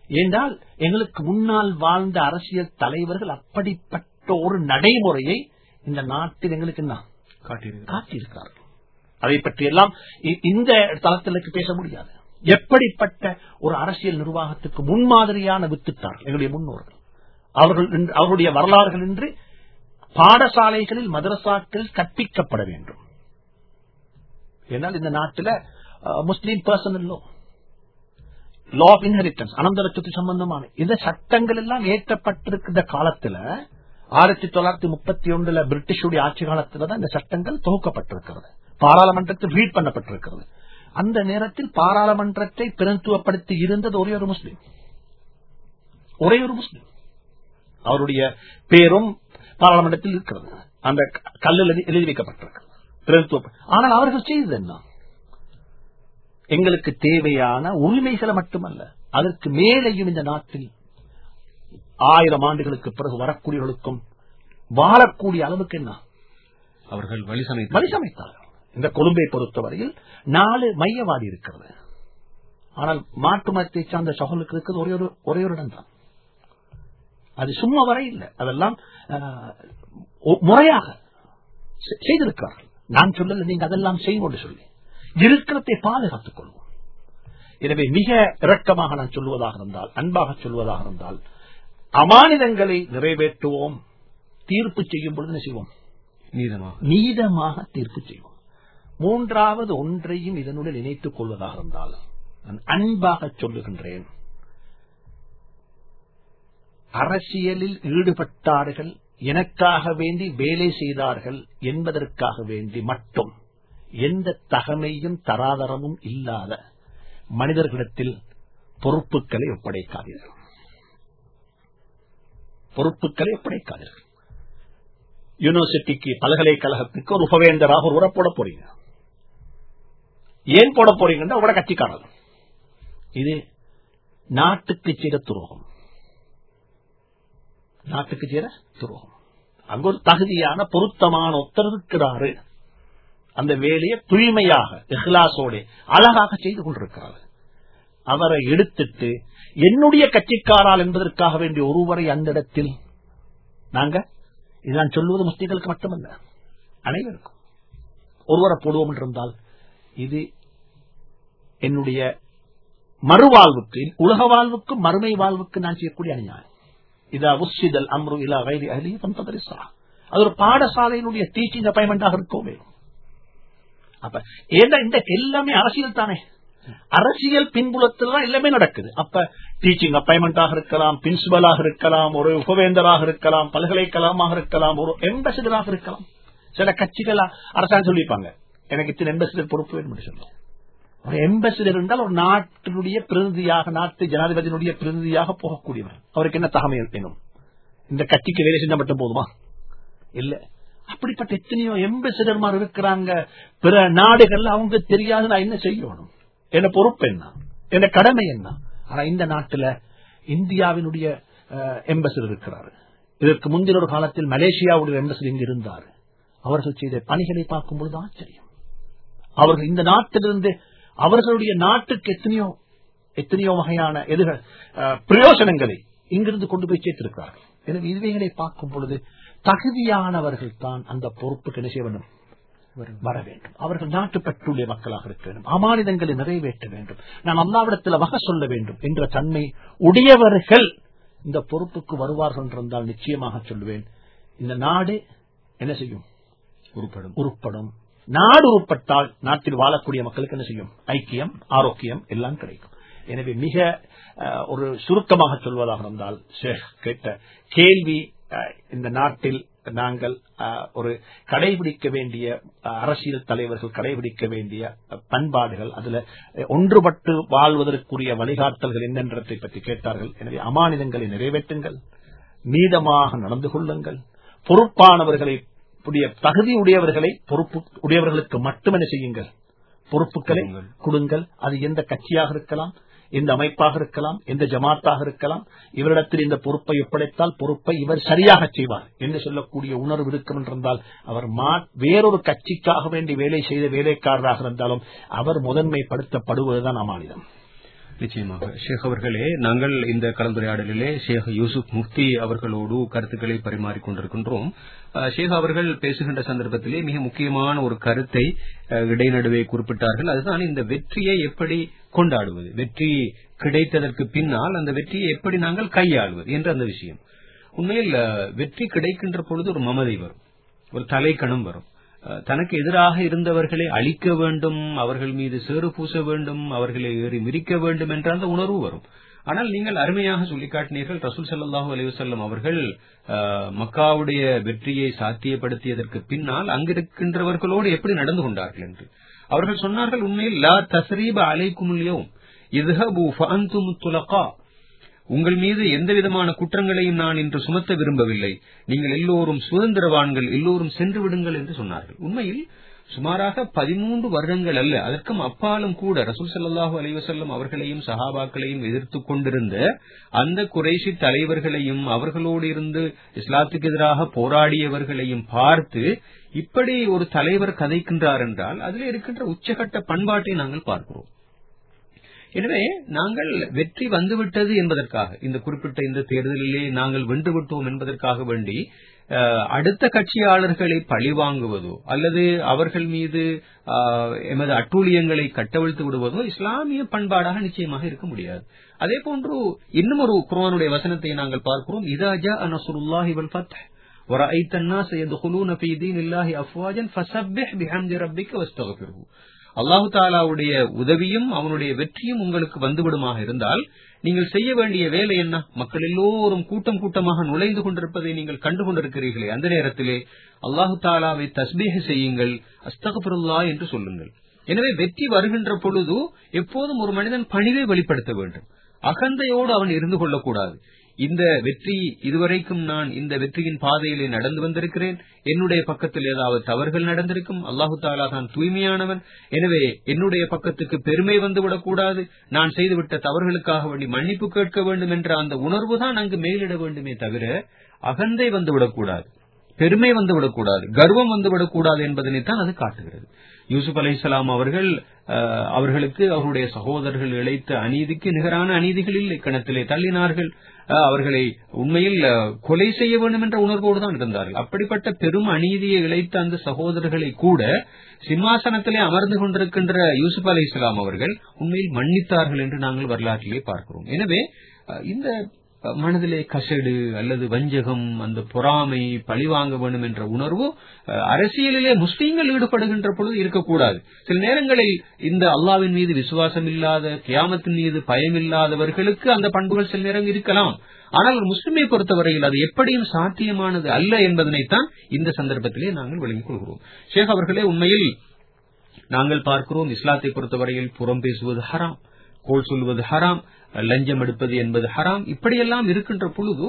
ஏனென்றால் எங்களுக்கு முன்னால் வாழ்ந்த அரசியல் தலைவர்கள் அப்படிப்பட்ட ஒரு நடைமுறையை இந்த நாட்டில் எங்களுக்கு என்ன காட்டியிருக்கிறார்கள். அதை பற்றி எல்லாம் இந்த தளத்திற்கு பேச முடியாது. எப்படிப்பட்ட ஒரு அரசியல் நிர்வாகத்துக்கு முன்மாதிரியான வித்துட்டார்கள் எங்களுடைய முன்னோர்கள். அவர்கள் அவருடைய வரலாறுகள் இன்று பாடசாலைகளில் மதரசாக்கள் கற்பிக்கப்பட வேண்டும். ஏனால் இந்த நாட்டில் Muslim personal law, law of inheritance, அனந்தரத்துக்கு சம்பந்தமான இந்த சட்டங்கள் எல்லாம் ஏற்றப்பட்டிருக்கிற காலத்தில் ஆயிரத்தி தொள்ளாயிரத்தி முப்பத்தி ஒன்றுல பிரிட்டிஷுடைய ஆட்சி காலத்தில் தான் இந்த சட்டங்கள் தொகுக்கப்பட்டிருக்கிறது, பாராளுமன்றத்தில் ரீட் பண்ணப்பட்டிருக்கிறது. அந்த நேரத்தில் பாராளுமன்றத்தை பிரதித்துவப்படுத்தி இருந்தது ஒரே ஒரு முஸ்லீம், ஒரே ஒரு முஸ்லீம். அவருடைய பேரும் பாராளுமன்றத்தில் இருக்கிறது, அந்த கல்லில் எழுதி வைக்கப்பட்டிருக்கிறது. ஆனால் அவர்கள் செய்தது என்ன? எங்களுக்கு தேவையான உரிமைகளை மட்டுமல்ல, அதற்கு மேலேயும் இந்த நாட்டில் ஆயிரம் ஆண்டுகளுக்கு பிறகு வரக்கூடியவர்களுக்கும் வாழக்கூடிய அளவுக்கு என்ன அவர்கள் வழி சமைத்தார்கள். இந்த கொழும்பை பொறுத்தவரையில் நாலு மையவாடி இருக்கிறது. ஆனால் மாட்டு மதத்தை சார்ந்த சகோதரர்களுக்கு இருக்கிறது ஒரே ஒரு ஒரே ஒரு இடம் தான். அது சும்மா வரை இல்லை, அதெல்லாம் முறையாக செய்திருக்கிறார்கள். நான் சொல்லல, நீங்க அதெல்லாம் செய்வோம் சொல்லி இருக்கிறதை பாதுகாத்துக் கொள்வோம். எனவே மிக இரக்கமாக நான் சொல்வதாக இருந்தால், அன்பாக சொல்வதாக இருந்தால், அமானிதங்களை நிறைவேற்றுவோம். தீர்ப்பு செய்யும் பொழுது என்ன செய்வோம்? நீதமாக தீர்ப்பு செய்வோம். மூன்றாவது ஒன்றையும் இதனுடன் இணைத்துக் கொள்வதாக இருந்தால் நான் அன்பாக சொல்லுகின்றேன், அரசியலில் ஈடுபட்டார்கள், எனக்காக வேண்டி வேலை செய்தார்கள் என்பதற்காக வேண்டி மட்டும் எந்த தகமையும் தராதரமும் இல்லாத மனிதர்களிடத்தில் பொறுப்புகளை ஒப்படைக்காதீர்கள். பொறுப்புகளை ஒப்படைக்காதீர்கள். யூனிவர்சிட்டிக்கு, பல்கலைக்கழகத்துக்கு ஒரு உபவேந்தராக ஒரு உரை போட போறீங்க. ஏன் போட போறீங்கன்னா உங்களோட கட்சிக்காரர். இது நாட்டுக்கு செய்த துரோகம், நாட்டுக்கு செய்த துரோகம். அங்க ஒரு தகுதியான பொருத்தமான ஒருத்தர் இருக்கிறாரு, அந்த வேலையை தூய்மையாக இஹ்லாசோட அழகாக செய்து கொண்டிருக்கிறார். அவரை எடுத்துட்டு என்னுடைய கட்சிக்காரால் என்பதற்காக வேண்டிய ஒருவரை அந்த இடத்தில் நாங்க, இது நான் சொல்லுவது முஸ்லிம்களுக்கு மட்டுமல்ல, அனைவருக்கும் ஒருவரை போடுவோம் என்றிருந்தால் இது என்னுடைய மறுவாழ்வுக்கு, உலக வாழ்வுக்கு, மறுமை வாழ்வுக்கு நான் செய்யக்கூடிய அநியாயம். இதா உஸ்ஸிதல் அம்ரு இலா கைரி அஹ்லிஹி ஃபந்ததரிஸா. அது ஒரு பாடசாலையினுடைய டீச்சிங் அப்பாயின்மெண்டாக இருக்கவே. அப்ப ஏன்னா இந்த எல்லாமே அரசியல் தானே, அரசியல் பின்புலத்தில் தான் எல்லாமே நடக்குது. அப்ப டீச்சிங் அப்பாயின்மெண்டாக இருக்கலாம், பிரின்சிபலாக இருக்கலாம், ஒரு உபவேந்தராக இருக்கலாம், பல்கலைக்கழகமாக இருக்கலாம், ஒரு எம்பசிடராக இருக்கலாம். சில கட்சிகள் அரசாங்கம் சொல்லிப்பாங்க, எனக்கு இத்தனை எம்பசிடர் பொறுப்பு வேண்டும் என்று சொல்லுவோம். ஒரு எம்பசிடர் என்றால் ஒரு நாட்டினுடைய பிரதிநிதியாக, நாட்டு ஜனாதிபதியினுடைய பிரதிநிதியாக போகக்கூடியவர். அவருக்கு என்ன தகமை வேணும்? இந்த கட்சிக்கு வேலை செஞ்சா மட்டும் போதுமா? இல்ல, அப்படிப்பட்ட எத்தனையோ எம்பசிடர்மார் இருக்கிறாங்க பிற நாடுகள். அவங்க தெரியாது நான் என்ன செய்யணும், என்ன பொறுப்பு என்ன, என்ன கடமை என்ன. ஆனா இந்த நாட்டில் இந்தியாவினுடைய எம்பசிடர் இருக்கிறார். இதற்கு முந்தின ஒரு காலத்தில் மலேசியாவுடைய எம்பசிடர் இங்கு இருந்தார். அவர்கள் செய்த பணிகளை பார்க்கும் பொழுது ஆச்சரியம். அவர்கள் இந்த நாட்டிலிருந்து அவர்களுடைய நாட்டுக்கு எத்தனையோ எத்தனையோ வகையான எதிர்கள் பிரயோஜனங்களை இங்கிருந்து கொண்டு போய் சேர்த்திருக்கிறார்கள். எனவே இதுவைகளை பார்க்கும் பொழுது தகுதியானவர்கள் தான் அந்த பொறுப்புக்கு என்ன செய்ய வேண்டும், வர வேண்டும். அவர்கள் நாட்டுப்பற்றுடைய மக்களாக இருக்க வேண்டும், அமானிதங்களை நிறைவேற்ற வேண்டும், நான் அல்லாவிடத்தில் வகை சொல்ல வேண்டும் என்ற தன்மை உடையவர்கள் இந்த பொறுப்புக்கு வருவார்கள் என்றால் நிச்சயமாக சொல்லுவேன், இந்த நாடு என்ன செய்யும்? உருப்படும். உருப்படும். நாடு உருப்பட்டால் நாட்டில் வாழக்கூடிய மக்களுக்கு என்ன செய்யும்? ஐக்கியம், ஆரோக்கியம் எல்லாம் கிடைக்கும். எனவே மிக ஒரு சுருக்கமாக சொல்வதாக இருந்தால், கேட்ட கேள்வி, இந்த நாட்டில் நாங்கள் ஒரு கடைபிடிக்க வேண்டிய அரசியல் தலைவர்கள் கடைபிடிக்க வேண்டிய பண்பாடுகள், அதுல ஒன்றுபட்டு வாழ்வதற்குரிய வழிகாட்டல்கள் என்னன்றதை பற்றி கேட்டார்கள். எனவே அமானிதங்களை நிறைவேற்றுங்கள், நீதமாக நடந்து கொள்ளுங்கள், பொறுப்பானவர்களை, தகுதி உடையவர்களை பொறுப்பு உடையவர்களுக்கு மட்டுமே செய்யுங்கள், பொறுப்புகளை கொடுங்கள். அது எந்த கட்சியாக இருக்கலாம், எந்த அமைப்பாக இருக்கலாம், எந்த ஜமாத்தாக இருக்கலாம். இவரிடத்தில் இந்த பொறுப்பை ஒப்படைத்தால் பொறுப்பை இவர் சரியாக செய்வார் என்று சொல்லக்கூடிய உணர்வு இருக்கும் என்றால், அவர் வேறொரு கட்சிக்காக வேண்டி வேலை செய்த வேலைக்காரராக இருந்தாலும் அவர் முதன்மைப்படுத்தப்படுவதுதான் அமானிதம். நிச்சயமாக ஷேக் அவர்களே, நாங்கள் இந்த கலந்துரையாடலிலே ஷேக் யூசுப் முஃப்தி அவர்களோடு கருத்துக்களை பரிமாறிக் கொண்டிருக்கின்றோம். ஷேக் அவர்கள் பேசுகின்ற சந்தர்ப்பத்திலே மிக முக்கியமான ஒரு கருத்தை இடைநடுவே குறிப்பிட்டார்கள். அதுதான் இந்த வெற்றியை எப்படி கொண்டாடுவது, வெற்றி கிடைத்ததற்கு பின்னால் அந்த வெற்றியை எப்படி நாங்கள் கையாளுவது என்ற அந்த விஷயம். உண்மையில் வெற்றி கிடைக்கின்ற பொழுது ஒரு மமதை வரும், ஒரு தலைக்கணம் வரும். தனக்கு எதிராக இருந்தவர்களை அழிக்க வேண்டும், அவர்கள் மீது சேறு பூச வேண்டும், அவர்களை ஏறி மிதிக்க வேண்டும் என்ற அந்த உணர்வு வரும். ஆனால் நீங்கள் அருமையாக சொல்லிக்காட்டினீர்கள், ரசூல் ஸல்லல்லாஹு அலைஹி வஸல்லம் அவர்கள் மக்காவுடைய வெற்றியை சாத்தியப்படுத்தியதற்கு பின்னால் அங்கிருக்கின்றவர்களோடு எப்படி நடந்து கொண்டார்கள் என்று. அவர்கள் சொன்னார்கள், உண்மையில் லா தஸ்ரீப அலைக்குமுல் யௌம் இத்ஹபு ஃபஅன்தும் துலகா, உங்கள் மீது எந்த விதமான குற்றங்களையும் நான் இன்று சுமத்த விரும்பவில்லை, நீங்கள் எல்லோரும் சுதந்திரவான்கள், எல்லோரும் சென்று விடுங்கள் என்று சொன்னார்கள். உண்மையில் சுமாராக பதிமூன்று வருடங்கள் அல்ல, அதற்கும் அப்பாலும் கூட ரசூல் ஸல்லல்லாஹு அலைஹி வஸல்லம் அவர்களையும் சஹாபாக்களையும் எதிர்த்துக் கொண்டிருந்த அந்த குறைஷி தலைவர்களையும் அவர்களோடு இருந்து இஸ்லாத்துக்கு எதிராக போராடியவர்களையும் பார்த்து இப்படி ஒரு தலைவர் கதைக்கின்றார் என்றால் அதில் இருக்கின்ற உச்சகட்ட பண்பாட்டை நாங்கள் பார்க்கிறோம். எனவே நாங்கள் வெற்றி வந்துவிட்டது என்பதற்காக, இந்த குறிப்பிட்ட இந்த தேர்தலிலே நாங்கள் வென்றுவிட்டோம் என்பதற்காக வேண்டி அடுத்த கட்சியாளர்களை பழிவாங்குவதோ அல்லது அவர்கள் மீது எமது அட்டூழியங்களை கட்டவிழ்த்து விடுவதோ இஸ்லாமிய பண்பாடாக நிச்சயமாக இருக்க முடியாது. அதே போன்று இன்னும் ஒரு குர்ஆனுடைய வசனத்தை நாங்கள் பார்க்கிறோம், இதா ஜாஅ நஸ்ருல்லாஹி வல் ஃபத்ஹ் வரஅய்த الناس يدخلون في دين الله افواجا فسبح بحمد ربك واستغفره. அல்லாஹு தாலாவுடைய உதவியும் அவனுடைய வெற்றியும் உங்களுக்கு வந்துவிடுமாக இருந்தால் நீங்கள் செய்ய வேண்டிய வேலை என்ன? மக்கள் எல்லோரும் கூட்டம் கூட்டமாக நுழைந்து கொண்டிருப்பதை நீங்கள் கண்டு கொண்டிருக்கிறீர்களே, அந்த நேரத்திலே அல்லாஹு தாலாவை தஸ்பீஹ் செய்யுங்கள், அஸ்தக்ஃபிருல்லாஹ் என்று சொல்லுங்கள். எனவே வெற்றி வருகின்ற பொழுது எப்போதும் ஒரு மனிதன் பணிவை வெளிப்படுத்த வேண்டும், அகந்தையோடு அவன் இருந்து கொள்ளக்கூடாது. இந்த வெற்றி, இதுவரைக்கும் நான் இந்த வெற்றியின் பாதையிலே நடந்து வந்திருக்கிறேன், என்னுடைய பக்கத்தில் ஏதாவது தவறுகள் நடந்திருக்கும், அல்லாஹு தாலா தான் தூய்மையானவன், எனவே என்னுடைய பக்கத்துக்கு பெருமை வந்துவிடக்கூடாது, நான் செய்துவிட்ட தவறுகளுக்காக வேண்டி மன்னிப்பு கேட்க வேண்டும் என்ற அந்த உணர்வு தான் அங்கு மேலிட வேண்டுமே தவிர அகந்தை வந்துவிடக்கூடாது, பெருமை வந்துவிடக்கூடாது, கர்வம் வந்துவிடக்கூடாது என்பதனைத்தான் அது காட்டுகிறது. யூசுப் அலைஹிஸ்ஸலாம் அவர்கள் அவர்களுக்கு அவருடைய சகோதரர்கள் இழைத்த அநீதிக்கு நிகரான அநீதிகள் இல்லை, கிணத்திலே தள்ளினார்கள், அவர்களை உண்மையில் கொலை செய்ய வேண்டும் என்ற உணர்வோடு தான் இருந்தார்கள். அப்படிப்பட்ட பெரும் அநீதியை இழைத்த அந்த சகோதரர்களை கூட சிம்மாசனத்திலே அமர்ந்து கொண்டிருக்கின்ற யூசுப் அலைஹிஸ்ஸலாம் அவர்கள் உண்மையில் மன்னித்தார்கள் என்று நாங்கள் வரலாற்றிலே பார்க்கிறோம். எனவே இந்த மனதிலே கசடு அல்லது வஞ்சகம், அந்த பொறாமை, பழிவாங்க வேண்டும் என்ற உணர்வு அரசியலிலே முஸ்லீம்கள் ஈடுபடுகின்ற பொழுது இருக்கக்கூடாது. சில நேரங்களில் இந்த அல்லாஹ்வின் மீது விசுவாசம் இல்லாத, கியாமத்தின் மீது பயம் இல்லாதவர்களுக்கு அந்த பண்புகள் சில நேரம் இருக்கலாம். ஆனால் ஒரு முஸ்லிமை பொறுத்தவரையில் அது எப்படியும் சாத்தியமானது அல்ல என்பதனைத்தான் இந்த சந்தர்ப்பத்திலே நாங்கள் விளங்கிக் கொள்கிறோம். ஷேக் அவர்களே, உண்மையில் நாங்கள் பார்க்கிறோம், இஸ்லாத்தை பொறுத்தவரையில் புறம் பேசுவது ஹராம், கோல் சொல்வது ஹராம், லஞ்சம் எடுப்பது என்பது ஹராம். இப்படியெல்லாம் இருக்கின்ற பொழுது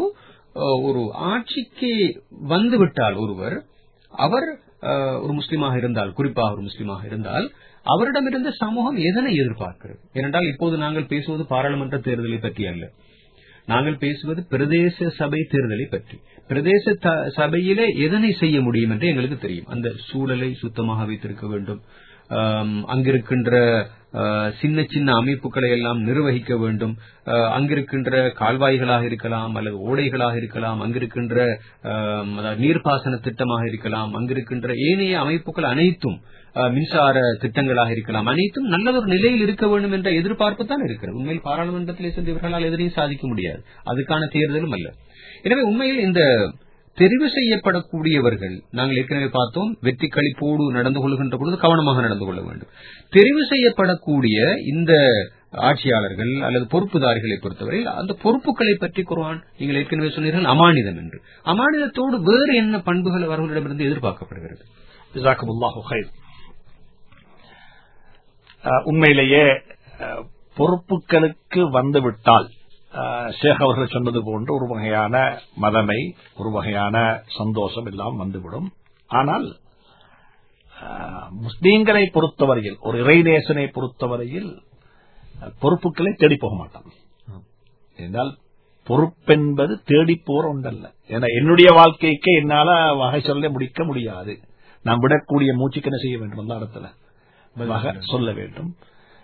ஒரு ஆட்சிக்கு வந்துவிட்டால் ஒருவர், அவர் ஒரு முஸ்லிமாக இருந்தால், குறிப்பாக ஒரு முஸ்லிமாக இருந்தால், அவரிடமிருந்து சமூகம் எதனை எதிர்பார்க்கிறது? ஏனென்றால் இப்போது நாங்கள் பேசுவது பாராளுமன்ற தேர்தலை பற்றி அல்ல, நாங்கள் பேசுவது பிரதேச சபை தேர்தலை பற்றி. பிரதேச சபையிலே எதனை செய்ய முடியும் என்று எங்களுக்கு தெரியும். அந்த சூழலை சுத்தமாக வைத்திருக்க வேண்டும், அங்கிருக்கின்ற சின்ன சின்ன அமைப்புகளை எல்லாம் நிர்வகிக்க வேண்டும், அங்கிருக்கின்ற கால்வாய்களாக இருக்கலாம் அல்லது ஓடைகளாக இருக்கலாம், அங்கிருக்கின்ற நீர்ப்பாசன திட்டமாக இருக்கலாம், அங்கிருக்கின்ற ஏனைய அமைப்புகள் அனைத்தும் மின்சார திட்டங்களாக இருக்கலாம், அனைத்தும் நல்லதொரு நிலையில் இருக்க வேண்டும் என்ற எதிர்பார்ப்பு தான் இருக்கிறது. உண்மையில் பாராளுமன்றத்திலே சென்று இவர்களால் எதனையும் சாதிக்க முடியாது, அதுக்கான தேர்தலும் அல்ல. எனவே உண்மையில் இந்த தெரிவு செய்யப்படக்கூடியவர்கள், நாங்கள் ஏற்கனவே பார்த்தோம், வெற்றி களிப்போடு நடந்து கொள்கின்ற பொழுது கவனமாக நடந்து கொள்ள வேண்டும். தெரிவு செய்யப்படக்கூடிய இந்த ஆட்சியாளர்கள் அல்லது பொறுப்புதாரிகளை பொறுத்தவரை அந்த பொறுப்புகளை பற்றி குர்ஆன், நீங்கள் ஏற்கனவே சொன்னீர்கள் அமானிதம் என்று, அமானிதத்தோடு வேறு என்ன பண்புகள் அவர்களிடமிருந்து எதிர்பார்க்கப்படுகிறது? ஜஸாக்குமுல்லாஹு கைர். உண்மையிலேயே பொறுப்புகளுக்கு வந்துவிட்டால் ஷேக் அவர்கள் சொன்னது போன்று ஒரு வகையான மதமை, ஒரு வகையான சந்தோஷம் எல்லாம் வந்துவிடும். ஆனால் முஸ்லீம்களை பொறுத்தவரையில், ஒரு இறைநேசனை பொறுத்தவரையில் பொறுப்புகளை தேடி போக மாட்டான். என்றால் பொறுப்பென்பது தேடி போற ஒன்றல்ல. ஏன்னா என்னுடைய வாழ்க்கைக்கு என்னால வகை சொல்ல முடிக்க முடியாது, நான் விடக்கூடிய மூச்சுக்கு என்ன செய்ய வேண்டும், அந்த இடத்துல வகை சொல்ல வேண்டும்.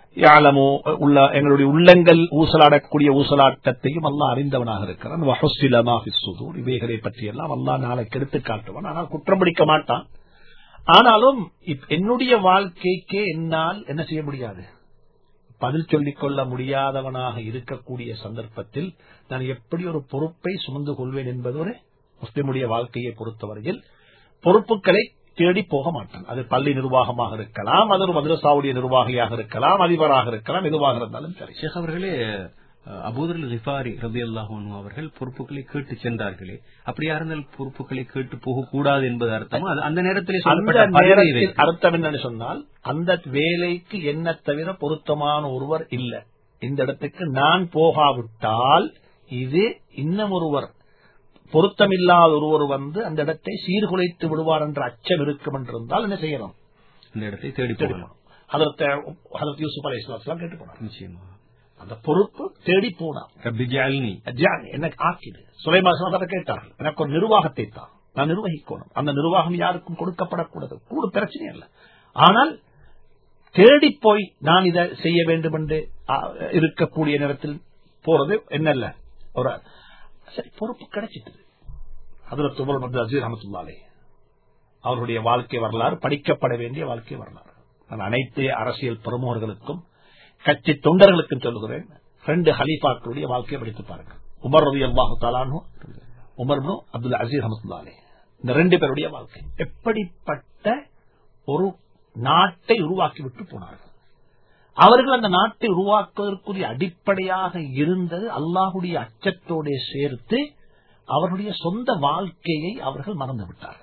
யாலமோ உள்ள எங்களுடைய உள்ளங்கள் ஊசலாடக்கூடிய ஊசலாட்டத்தையும் அல்லாஹ் அறிந்தவனாக இருக்கிறான். வஹுஸ்ஸில மா ஃபிஸ் சுதூர், இவைகளை பற்றியெல்லாம் அல்லாஹ் நாளைக்கு எடுத்து காட்டுவான். ஆனால் குற்றம் பிடிக்க மாட்டான். ஆனாலும் என்னுடைய வாழ்க்கைக்கே என்னால் என்ன செய்ய முடியாது, பதில் சொல்லிக் கொள்ள முடியாதவனாக இருக்கக்கூடிய சந்தர்ப்பத்தில் நான் எப்படி ஒரு பொறுப்பை சுமந்து கொள்வேன் என்பது ஒரு முஸ்லிமுடைய வாழ்க்கையை பொறுத்தவரையில் பொறுப்புகளை தேடி போக மாட்டான். அது பள்ளி நிர்வாகமாக இருக்கலாம், அது ஒரு மதரசாவுடைய நிர்வாகியாக இருக்கலாம், அதிபராக இருக்கலாம், எதுவாக இருந்தாலும் சரி. ஷேக் அவர்களே, அபூதர் கிஃபாரி ரலியல்லாஹு அன்ஹு அவர்கள் பொறுப்புகளை கேட்டு சென்றார்களே, அப்படியா இருந்தால் பொறுப்புகளை கேட்டு போகக்கூடாது என்பது அர்த்தமா? அந்த நேரத்தில் அர்த்தம் என்னன்னு சொன்னால், அந்த வேலைக்கு என்ன தவிர பொருத்தமான ஒருவர் இல்லை, இந்த இடத்துக்கு நான் போகாவிட்டால் இது இன்னும் ஒருவர் பொருத்தமில்லாத ஒருவர் வந்து அந்த இடத்தை சீர்குலைத்து விடுவார் என்ற அச்சம் இருக்கும் என்றிருந்தால் என்ன செய்யணும், அந்த இடத்தை தேடி போகணும். ஹதரத் யூசுப் அலைஹிஸ்ஸலாம் கேட்டு போனார். நிச்சயமா அந்த பொறுப்பு தேடி போனார். என்ன ஆக்கிடு சுலைமான் கேட்டார்கள், எனக்கு ஒரு நிர்வாகத்தை தான், நான் நிர்வகிக்கணும். அந்த நிர்வாகம் யாருக்கும் கொடுக்கப்படக்கூடாது, கூட பிரச்சனை இல்லை. ஆனால் தேடி போய் நான் இதை செய்ய வேண்டும் என்று இருக்கக்கூடிய நேரத்தில் போறது என்னல்ல, ஒரு சரி பொறுப்பு கிடைச்சிட்டு. ஹதரத் உமர் இப்னு அசீஸ் ரஹ்மத்துல்லாஹி அலைஹி அவருடைய வாழ்க்கை வரலாறு படிக்கப்பட வேண்டிய வாழ்க்கை வரலாறு. நான் அனைத்து அரசியல் பிரமுகர்களுக்கும் கட்சி தொண்டர்களுக்கும் சொல்லுகிறேன், ரெண்டு ஹலீஃபாக்களுடைய வாழ்க்கையை படித்து பாருங்க. உமர் ரலியல்லாஹு தஆலா அன்ஹு, உமர் இப்னு அப்துல் அசீஸ் ரஹ்மத்துல்லாஹி அலைஹி, இந்த ரெண்டு பேருடைய வாழ்க்கை எப்படிப்பட்ட ஒரு நாட்டை உருவாக்கி விட்டு போனார்கள். அவர்கள் அந்த நாட்டை உருவாக்குவதற்குரிய அடிப்படையாக இருந்தது அல்லாஹுடைய அச்சத்தோடு சேர்த்து அவர்களுடைய சொந்த வாழ்க்கையை அவர்கள் மறந்துவிட்டார்கள்.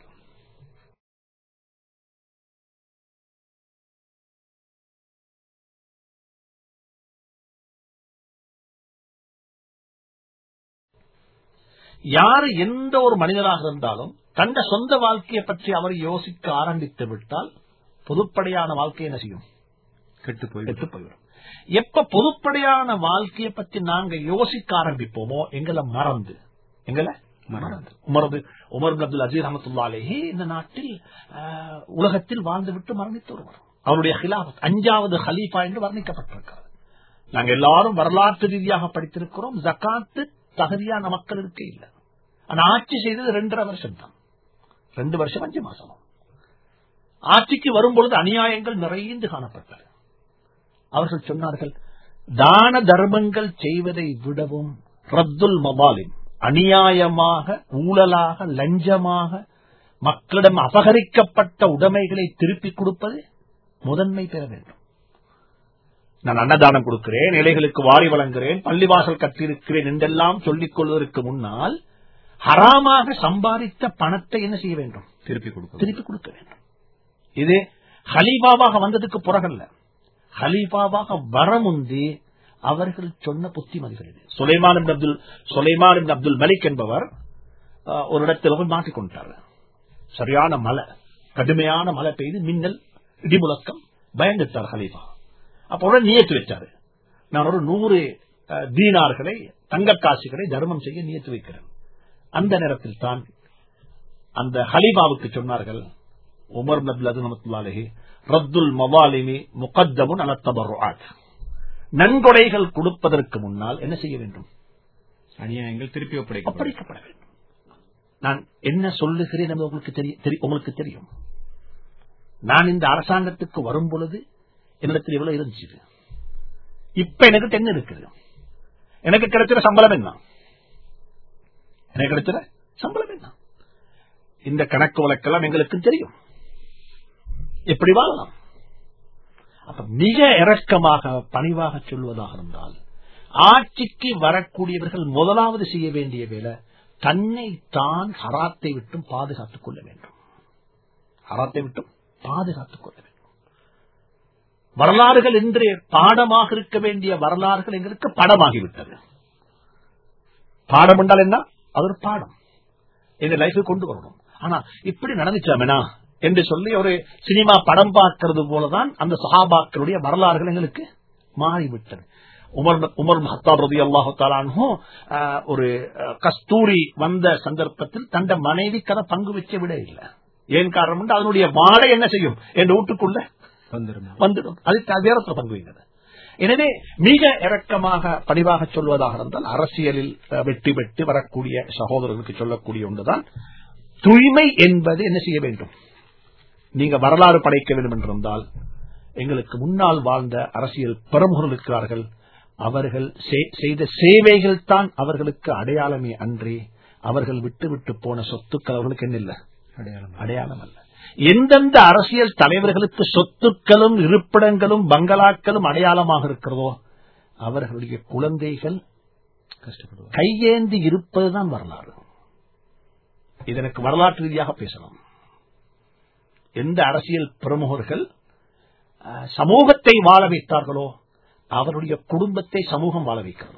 யாரு எந்த ஒரு மனிதராக இருந்தாலும் தந்த சொந்த வாழ்க்கையை பற்றி அவர் யோசிக்க ஆரம்பித்து விட்டால் பொதுப்படையான வாழ்க்கை என்ன செய்யும், கெட்டு போய்விடும். எப்ப பொதுப்படையான வாழ்க்கையை பற்றி நாங்க யோசிக்க ஆரம்பிப்போமோ எங்களை மறந்து எங்களை மறந்து உமரது உமர் இப்னு அப்துல் அசீஸ் ரஹ்மத்துல்லாஹி அலைஹி இந்த நாட்டில் உலகத்தில் வாழ்ந்துவிட்டு மரணித்து வருவார். அவருடைய ஹிலாஃபத் அஞ்சாவது ஹலீஃபா என்று வர்ணிக்கப்பட்டிருக்கிறது. நாங்க எல்லாரும் வரலாற்று ரீதியாக படித்திருக்கிறோம். ஜகாத்து தகுதியான மக்கள் இருக்க இல்லை. ஆனா ஆட்சி செய்தது ரெண்டரை வருஷம் தான், ரெண்டு வருஷம் அஞ்சு மாசம். ஆட்சிக்கு வரும்பொழுது அநியாயங்கள் நிறைந்து காணப்பட்டது. அவர்கள் சொன்னார்கள், தான தர்மங்கள் செய்வதை விடவும் ரத்துல் மவாலிம், அநியாயமாக ஊழலாக லஞ்சமாக மக்களிடம் அபகரிக்கப்பட்ட உடைமைகளை திருப்பிக் கொடுப்பது முதன்மை பெற வேண்டும். நான் அன்னதானம் கொடுக்கிறேன், ஏழைகளுக்கு வாரி வழங்குகிறேன், பள்ளிவாசல் கட்டியிருக்கிறேன் என்றெல்லாம் சொல்லிக் கொள்வதற்கு முன்னால் ஹராமாக சம்பாதித்த பணத்தை என்ன செய்ய வேண்டும், திருப்பி கொடுக்க திருப்பி கொடுக்க வேண்டும். இது ஹலீஃபாவாக வந்ததுக்கு பிறகல்ல, ஹலீஃபாவாக வரமுந்தி அவர்கள் சொன்ன புத்திமதிகள் இது. சுலைமான் இப்னு அப்துல் சுலைமான் இப்னு அப்துல் மலிக் என்பவர் ஒரு இடத்தில் போய் மாட்டிக்கொண்டார். சரியான மழை, கடுமையான மழை பெய்து மின்னல் இடிமுழக்கம், பயந்துட்டார் ஹலீஃபா. அப்ப நியத்து வச்சாரு, நான் ஒரு நூறு தீனார்களை தங்க காசுகளை தர்மம் செய்ய நியத்து வைக்கிறேன். அந்த நேரத்தில் தான் அந்த ஹலீஃபாவுக்கு சொன்னார்கள், உமர் இப்னு அப்துல் அசீஸ் ரஹ்மத்துல்லாஹி அலைஹி, ரத்துல் மவாலிமி முகத்தமுன் அலா தபர்ருஆத், நன்கொடைகள் கொடுப்பதற்கு முன்னால் என்ன செய்ய வேண்டும், அநியாயங்கள் திருப்பி ஒப்படைக்கப்பட வேண்டும். நான் என்ன சொல்லுகிறேன் உங்களுக்கு தெரியும். நான் இந்த அரசாங்கத்துக்கு வரும் பொழுது என்னிடத்தில் எவ்வளவு இருந்துச்சு, இப்ப எனக்கு என்ன இருக்குது, எனக்கு கிடைக்கிற சம்பளம் என்ன, எனக்கு கிடைக்கிற சம்பளம் என்ன, இந்த கணக்கு வழக்கெல்லாம் எங்களுக்கு தெரியும், எப்படி வாழலாம். அப்ப மிக இரக்கமாக பணிவாக சொல்வதாக இருந்தால், ஆட்சிக்கு வரக்கூடியவர்கள் முதலாவது செய்ய வேண்டிய வேலை தன்னை தான் ஹராத்தை விட்டும் பாதுகாத்துக் கொள்ள வேண்டும். ஹராத்தை விட்டும் பாதுகாத்துக் கொள்ள வேண்டும். வரலாறுகள் இன்று பாடமாக இருக்க வேண்டிய வரலாறுகள் எங்களுக்கு படமாகிவிட்டது. பாடம் என்றால் என்ன, அது ஒரு பாடம் எங்க லைஃபுக்கு கொண்டு வரணும். ஆனா இப்படி நடந்துச்சாமேனா என்று சொல்லி ஒரு சினிமா படம் பார்க்கிறது போலதான் அந்த சஹாபாக்களுடைய வரலாறுகள் எங்களுக்கு மாறிவிட்டது. உமர் உமர் ஹத்தாப் ரலியல்லாஹு தஆலா அன்ஹு ஒரு கஸ்தூரி வந்த சந்தர்ப்பத்தில் தந்த மனைவி கதை பங்கு வச்ச விட இல்லை. ஏன் காரணம் என்று அதனுடைய வாழை என்ன செய்யும் என் வீட்டுக்குள்ள வந்துடும், அது வேறத்துல பங்கு வைக்கிறது. எனவே மிக இரக்கமாக பணிவாக சொல்வதாக இருந்தால் அரசியலில் வெற்றி பெற்று வரக்கூடிய சகோதரர்களுக்கு சொல்லக்கூடிய ஒன்றுதான் தூய்மை என்பது என்ன செய்ய வேண்டும். நீங்க வரலாறு படைக்க வேண்டும் என்றிருந்தால் எங்களுக்கு முன்னால் வாழ்ந்த அரசியல் பிரமுகர்கள் இருக்கிறார்கள். அவர்கள் செய்த சேவைகள் தான் அவர்களுக்கு அடையாளமே அன்றி அவர்கள் விட்டு விட்டு போன சொத்துக்கள் அவர்களுக்கு என்ன இல்லை, அடையாளம் அல்ல. எந்தெந்த அரசியல் தலைவர்களுக்கு சொத்துக்களும் இருப்பிடங்களும் பங்களாக்களும் அடையாளமாக இருக்கிறதோ அவர்களுடைய குழந்தைகள் கையேந்தி இருப்பதுதான் வரலாறு. இதற்கு வரலாற்று ரீதியாக பேசலாம். எந்த அரசியல் பிரமுகர்கள் சமூகத்தை வாழ வைத்தார்களோ அவருடைய குடும்பத்தை சமூகம் வாழ வைக்கிறது.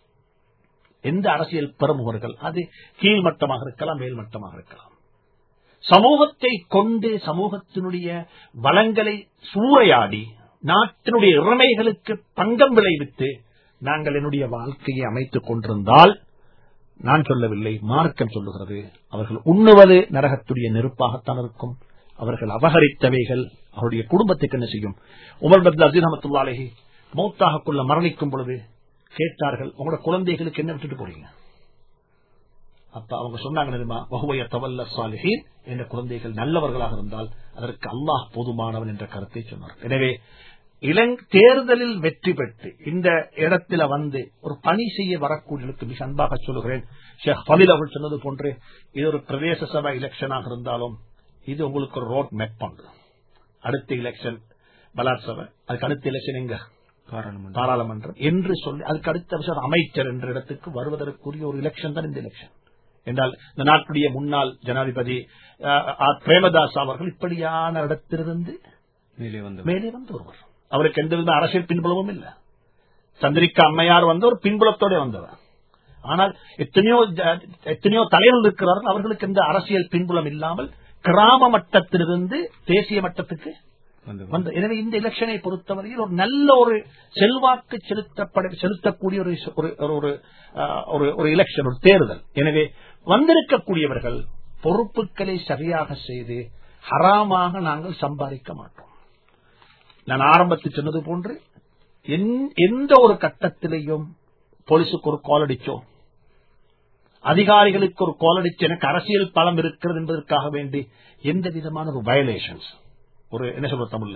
எந்த அரசியல் பிரமுகர்கள், அது கீழ்மட்டமாக இருக்கலாம் மேல்மட்டமாக இருக்கலாம், சமூகத்தை கொண்டு சமூகத்தினுடைய வளங்களை சூறையாடி நாட்டினுடைய இறமைகளுக்கு பங்கம் விளைவித்து நாங்கள் என்னுடைய வாழ்க்கையை அமைத்துக் கொண்டிருந்தால், நான் சொல்லவில்லை, மார்க்கம் சொல்லுகிறது, அவர்கள் உண்ணுவது நரகத்துடைய நெருப்பாகத்தான் இருக்கும். அவர்கள் அபகரித்தவைகள் அவருடைய குடும்பத்துக்கு என்ன செய்யும். உமர் பின் அப்துல் ரஹ்மானுல்லாஹி அலைஹி மௌத்தாக கொள்ள மரணிக்கும் பொழுது கேட்டார்கள், உங்களோட குழந்தைகளுக்கு என்ன விட்டுட்டு போறீங்க? அப்ப அவங்க சொன்னாங்க, என்ற குழந்தைகள் நல்லவர்களாக இருந்தால் அதற்கு அல்லாஹ் போதுமானவன் என்ற கருத்தை சொன்னார். எனவே இளங் தேர்தலில் வெற்றி பெற்று இந்த இடத்துல வந்து ஒரு பணி செய்ய வரக்கூடியவர்களுக்கு மிக அன்பாக சொல்லுகிறேன், ஷேக் ஃபலீல் அவர்கள் சொன்னது போன்று இது ஒரு பிரதேச சபை எலெக்ஷனாக இருந்தாலும் இது உங்களுக்கு ஒரு ரோட் மேப் பண்றது. அடுத்த எலெக்ஷன் பலாட் சபை, அதுக்கு அடுத்த எலெக்ஷன் எங்க பாராளுமன்றம் என்று சொல்லி அதுக்கு அடுத்த வருஷம் அமைச்சர் என்ற இடத்துக்கு வருவதற்குரிய ஒரு எலெக்ஷன் தான் இந்த எலெக்ஷன் என்றால், இந்த நாட்டுடைய முன்னாள் ஜனாதிபதி பிரேமதாஸ் அவர்கள் இப்படியான இடத்திலிருந்து மேலே வந்து ஒருவர். அவருக்கு எந்தவித அரசியல் பின்புலமும் இல்லை. சந்திரிகா அம்மையார் வந்து ஒரு பின்புலத்தோட வந்தவர். ஆனால் எத்தனையோ எத்தனையோ தலைவர்கள் இருக்கிறார்கள், அவர்களுக்கு எந்த அரசியல் பின்புலம் இல்லாமல் கிராம மட்டத்திலிருந்து தேசிய மட்டத்துக்கு வந்து. எனவே இந்த எலெக்ஷனை பொறுத்தவரையில் ஒரு நல்ல ஒரு செல்வாக்கு செலுத்தப்பட செலுத்தக்கூடிய ஒரு எலெக்ஷன், ஒரு தேர்தல். எனவே வந்திருக்கக்கூடியவர்கள் பொறுப்புகளை சரியாக செய்து ஹராமாக நாங்கள் சம்பாதிக்க மாட்டோம். நான் ஆரம்பத்தில் சொன்னது போன்று எந்த ஒரு கட்டத்திலையும் போலீஸுக்கு ஒரு கால் அடிச்சோ, அதிகாரிகளுக்கு ஒரு கால் அடிச்சு எனக்கு அரசியல் பலம் இருக்கிறது என்பதற்காக வேண்டி எந்த விதமான ஒரு வயலேஷன்ஸ், ஒரு என்ன சொல்ற தமிழ்ல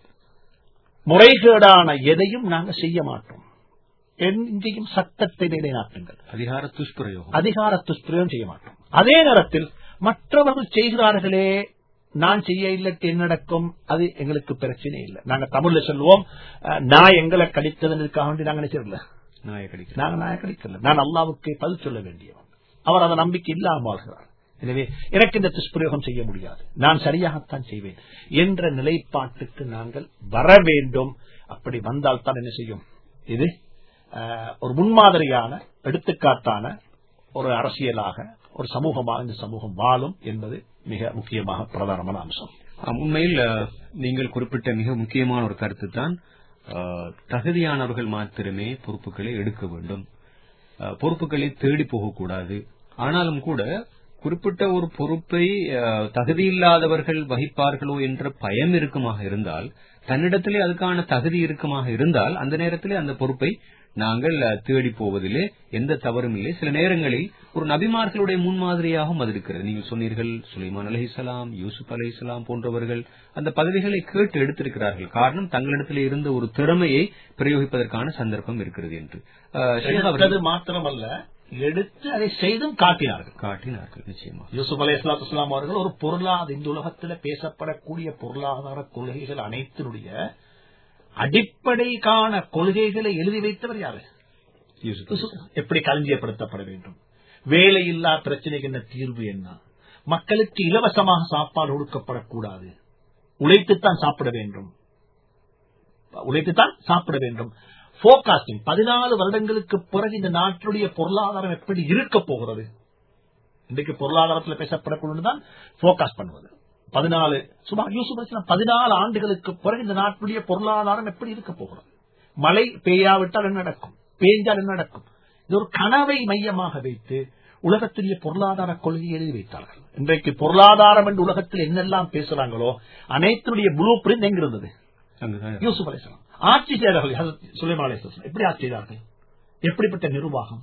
முறைகேடான எதையும் நாங்கள் செய்ய மாட்டோம். இங்கேயும் சட்டத்தை நிலைநாட்டுங்கள், அதிகார துஷ்பிரயோகம் அதிகார துஷ்பிரயோகம் செய்ய மாட்டோம். அதே நேரத்தில் மற்றவர்கள் செய்கிறார்களே நான் செய்ய இல்லட்டு என்ன நடக்கும், அது எங்களுக்கு பிரச்சனை இல்லை. நாங்க தமிழ்ல சொல்லுவோம், நான் எங்களை கடித்ததற்காக வேண்டி நாங்க நினைச்சிடல, நாங்க நாய கடிக்கல, நான் அல்லாவுக்கு பதில் சொல்ல வேண்டியவன். அவர் அந்த நம்பிக்கை இல்லாமல் வாழ்கிறார். எனவே எனக்கு இந்த துஷ்பிரயோகம் செய்ய முடியாது, நான் சரியாகத்தான் செய்வேன் என்ற நிலைப்பாட்டுக்கு நாங்கள் வர வேண்டும். அப்படி வந்தால் தான் என்ன செய்யும், இது ஒரு முன்மாதிரியான எடுத்துக்காட்டான ஒரு அரசியலாக ஒரு சமூகமாக இந்த சமூகம் வாழும் என்பது மிக முக்கியமாக பிரதானமான அம்சம். உண்மையில் நீங்கள் குறிப்பிட்ட மிக முக்கியமான ஒரு கருத்து தான், தகுதியானவர்கள் மாத்திரமே பொறுப்புகளை எடுக்க வேண்டும், பொறுப்புகளை தேடி போகக்கூடாது. ஆனாலும் கூட குறிப்பிட்ட ஒரு பொறுப்பை தகுதியில்லாதவர்கள் வகிப்பார்களோ என்ற பயம் இருக்குமாக இருந்தால், தன்னிடத்திலே அதுக்கான தகுதி இருக்குமாக இருந்தால் அந்த நேரத்திலே அந்த பொறுப்பை நாங்கள் தேடி போவதிலே எந்த தவறும் இல்லை. சில நேரங்களில் ஒரு நபிமார்களுடைய முன்மாதிரியாகவும் அது இருக்கிறது. நீங்கள் சொன்னீர்கள், சுலைமான் அலைஹிஸ்ஸலாம், யூசுப் அலைஹிஸ்ஸலாம் போன்றவர்கள் அந்த பதவிகளை கேட்டு எடுத்திருக்கிறார்கள். காரணம், தங்களிடத்திலே இருந்த ஒரு திறமையை பிரயோகிப்பதற்கான சந்தர்ப்பம் இருக்கிறது என்று. அது மாத்திரமல்ல, எடுத்து அதை செய்தும் காட்டினார்கள் காட்டினார்கள் நிச்சயமா. யூசுப் அலைஹிஸ்ஸலாம் அவர்கள் ஒரு பொருளாதார, இந்த உலகத்தில் பேசப்படக்கூடிய பொருளாதார கொள்கைகள் அனைத்தினுடைய அடிப்படைக்கான கொள்கைகளை எழுதி வைத்தவர் யாரு? எப்படி களஞ்சியப்படுத்தப்பட வேண்டும், வேலையில்லா பிரச்சனைக்கு என்ன தீர்வு, என்ன மக்களுக்கு இலவசமாக சாப்பாடு கொடுக்கப்படக்கூடாது, உழைத்துத்தான் சாப்பிட வேண்டும், உழைத்துத்தான் சாப்பிட வேண்டும். போர்காஸ்டிங், பதினாலு வருடங்களுக்கு பிறகு இந்த நாட்டுடைய பொருளாதாரம் எப்படி இருக்க போகிறது, இன்றைக்கு பொருளாதாரத்தில் பேசப்படக்கூடியதான் போர்காஸ்ட் பண்ணுவது. பதினாலு சுமார் யூசுப் அலைஹிஸ்ஸலாம் பதினாலு ஆண்டுகளுக்கு பிறகு இந்த நாட்டுடைய பொருளாதாரம் எப்படி இருக்க போகிறது, மழை பெய்யாவிட்டால் என்ன நடக்கும், பெய்ஞ்சால் என்ன நடக்கும், இது ஒரு கனவை மையமாக வைத்து உலகத்துடைய பொருளாதார கொள்கையை எழுதி வைத்தார்கள். இன்றைக்கு பொருளாதாரம் என்று உலகத்தில் என்னெல்லாம் பேசுறாங்களோ அனைத்துடைய ப்ளூ பிரிண்ட் எங்க இருந்தது? யூசுப் அலைஹிஸ்ஸலாம். ஆட்சி செய்தார்கள். சுலைமான் அலைஹிஸ்ஸலாம் எப்படி ஆட்சி செய்தார்கள்? எப்படிப்பட்ட நிர்வாகம்?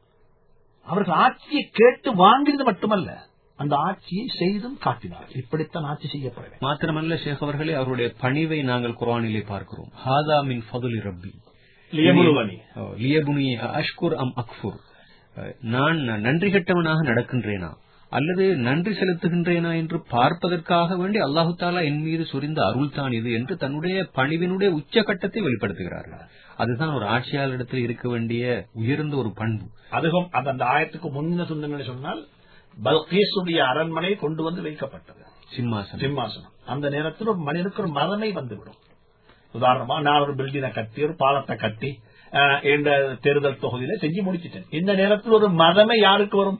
அவர்கள் ஆட்சியை கேட்டு வாங்கினது மட்டுமல்ல, அந்த ஆட்சியை செய்தும் காட்டினார்கள். இப்படித்தான் ஆட்சி செய்யப்பட வேண்டும். மாத்திரமல்ல ஷேக் அவர்களே, அவருடைய பணிவை நாங்கள் குர்ஆனிலே பார்க்கிறோம். ஹாதா மின் ஃபதுலி ரப்பி லியபுலுவனி லியபுனி அஷ்குர் அம் அக்ஃபுர். நான் நன்றி கெட்டவனாக நடக்கின்றேனா அல்லது நன்றி செலுத்துகின்றேனா என்று பார்ப்பதற்காக வேண்டி அல்லாஹு தாலா என் மீது சொரிந்த அருள் தான் இது என்று தன்னுடைய பணிவினுடைய உச்சகட்டத்தை வெளிப்படுத்துகிறார்கள். அதுதான் ஒரு ஆட்சியாளரிடத்தில் இருக்க வேண்டிய உயர்ந்த ஒரு பண்பு. அதுவும் அந்த ஆயத்துக்கு முன்ன சொந்தங்களை சொன்னால் பல்கீசுடைய அரண்மனை கொண்டு வந்து வைக்கப்பட்டது, சிம்மாசனம் சிம்மாசனம் அந்த நேரத்தில் ஒரு மனிதனுக்கு ஒரு மதமை வந்துவிடும். உதாரணமா நான் ஒரு பில்டிங்கை கட்டி ஒரு பாலத்தை கட்டி இந்த தேர்தல் தொகுதியில செஞ்சு முடிச்சிட்டேன். இந்த நேரத்தில் ஒரு மதமை யாருக்கு வரும்?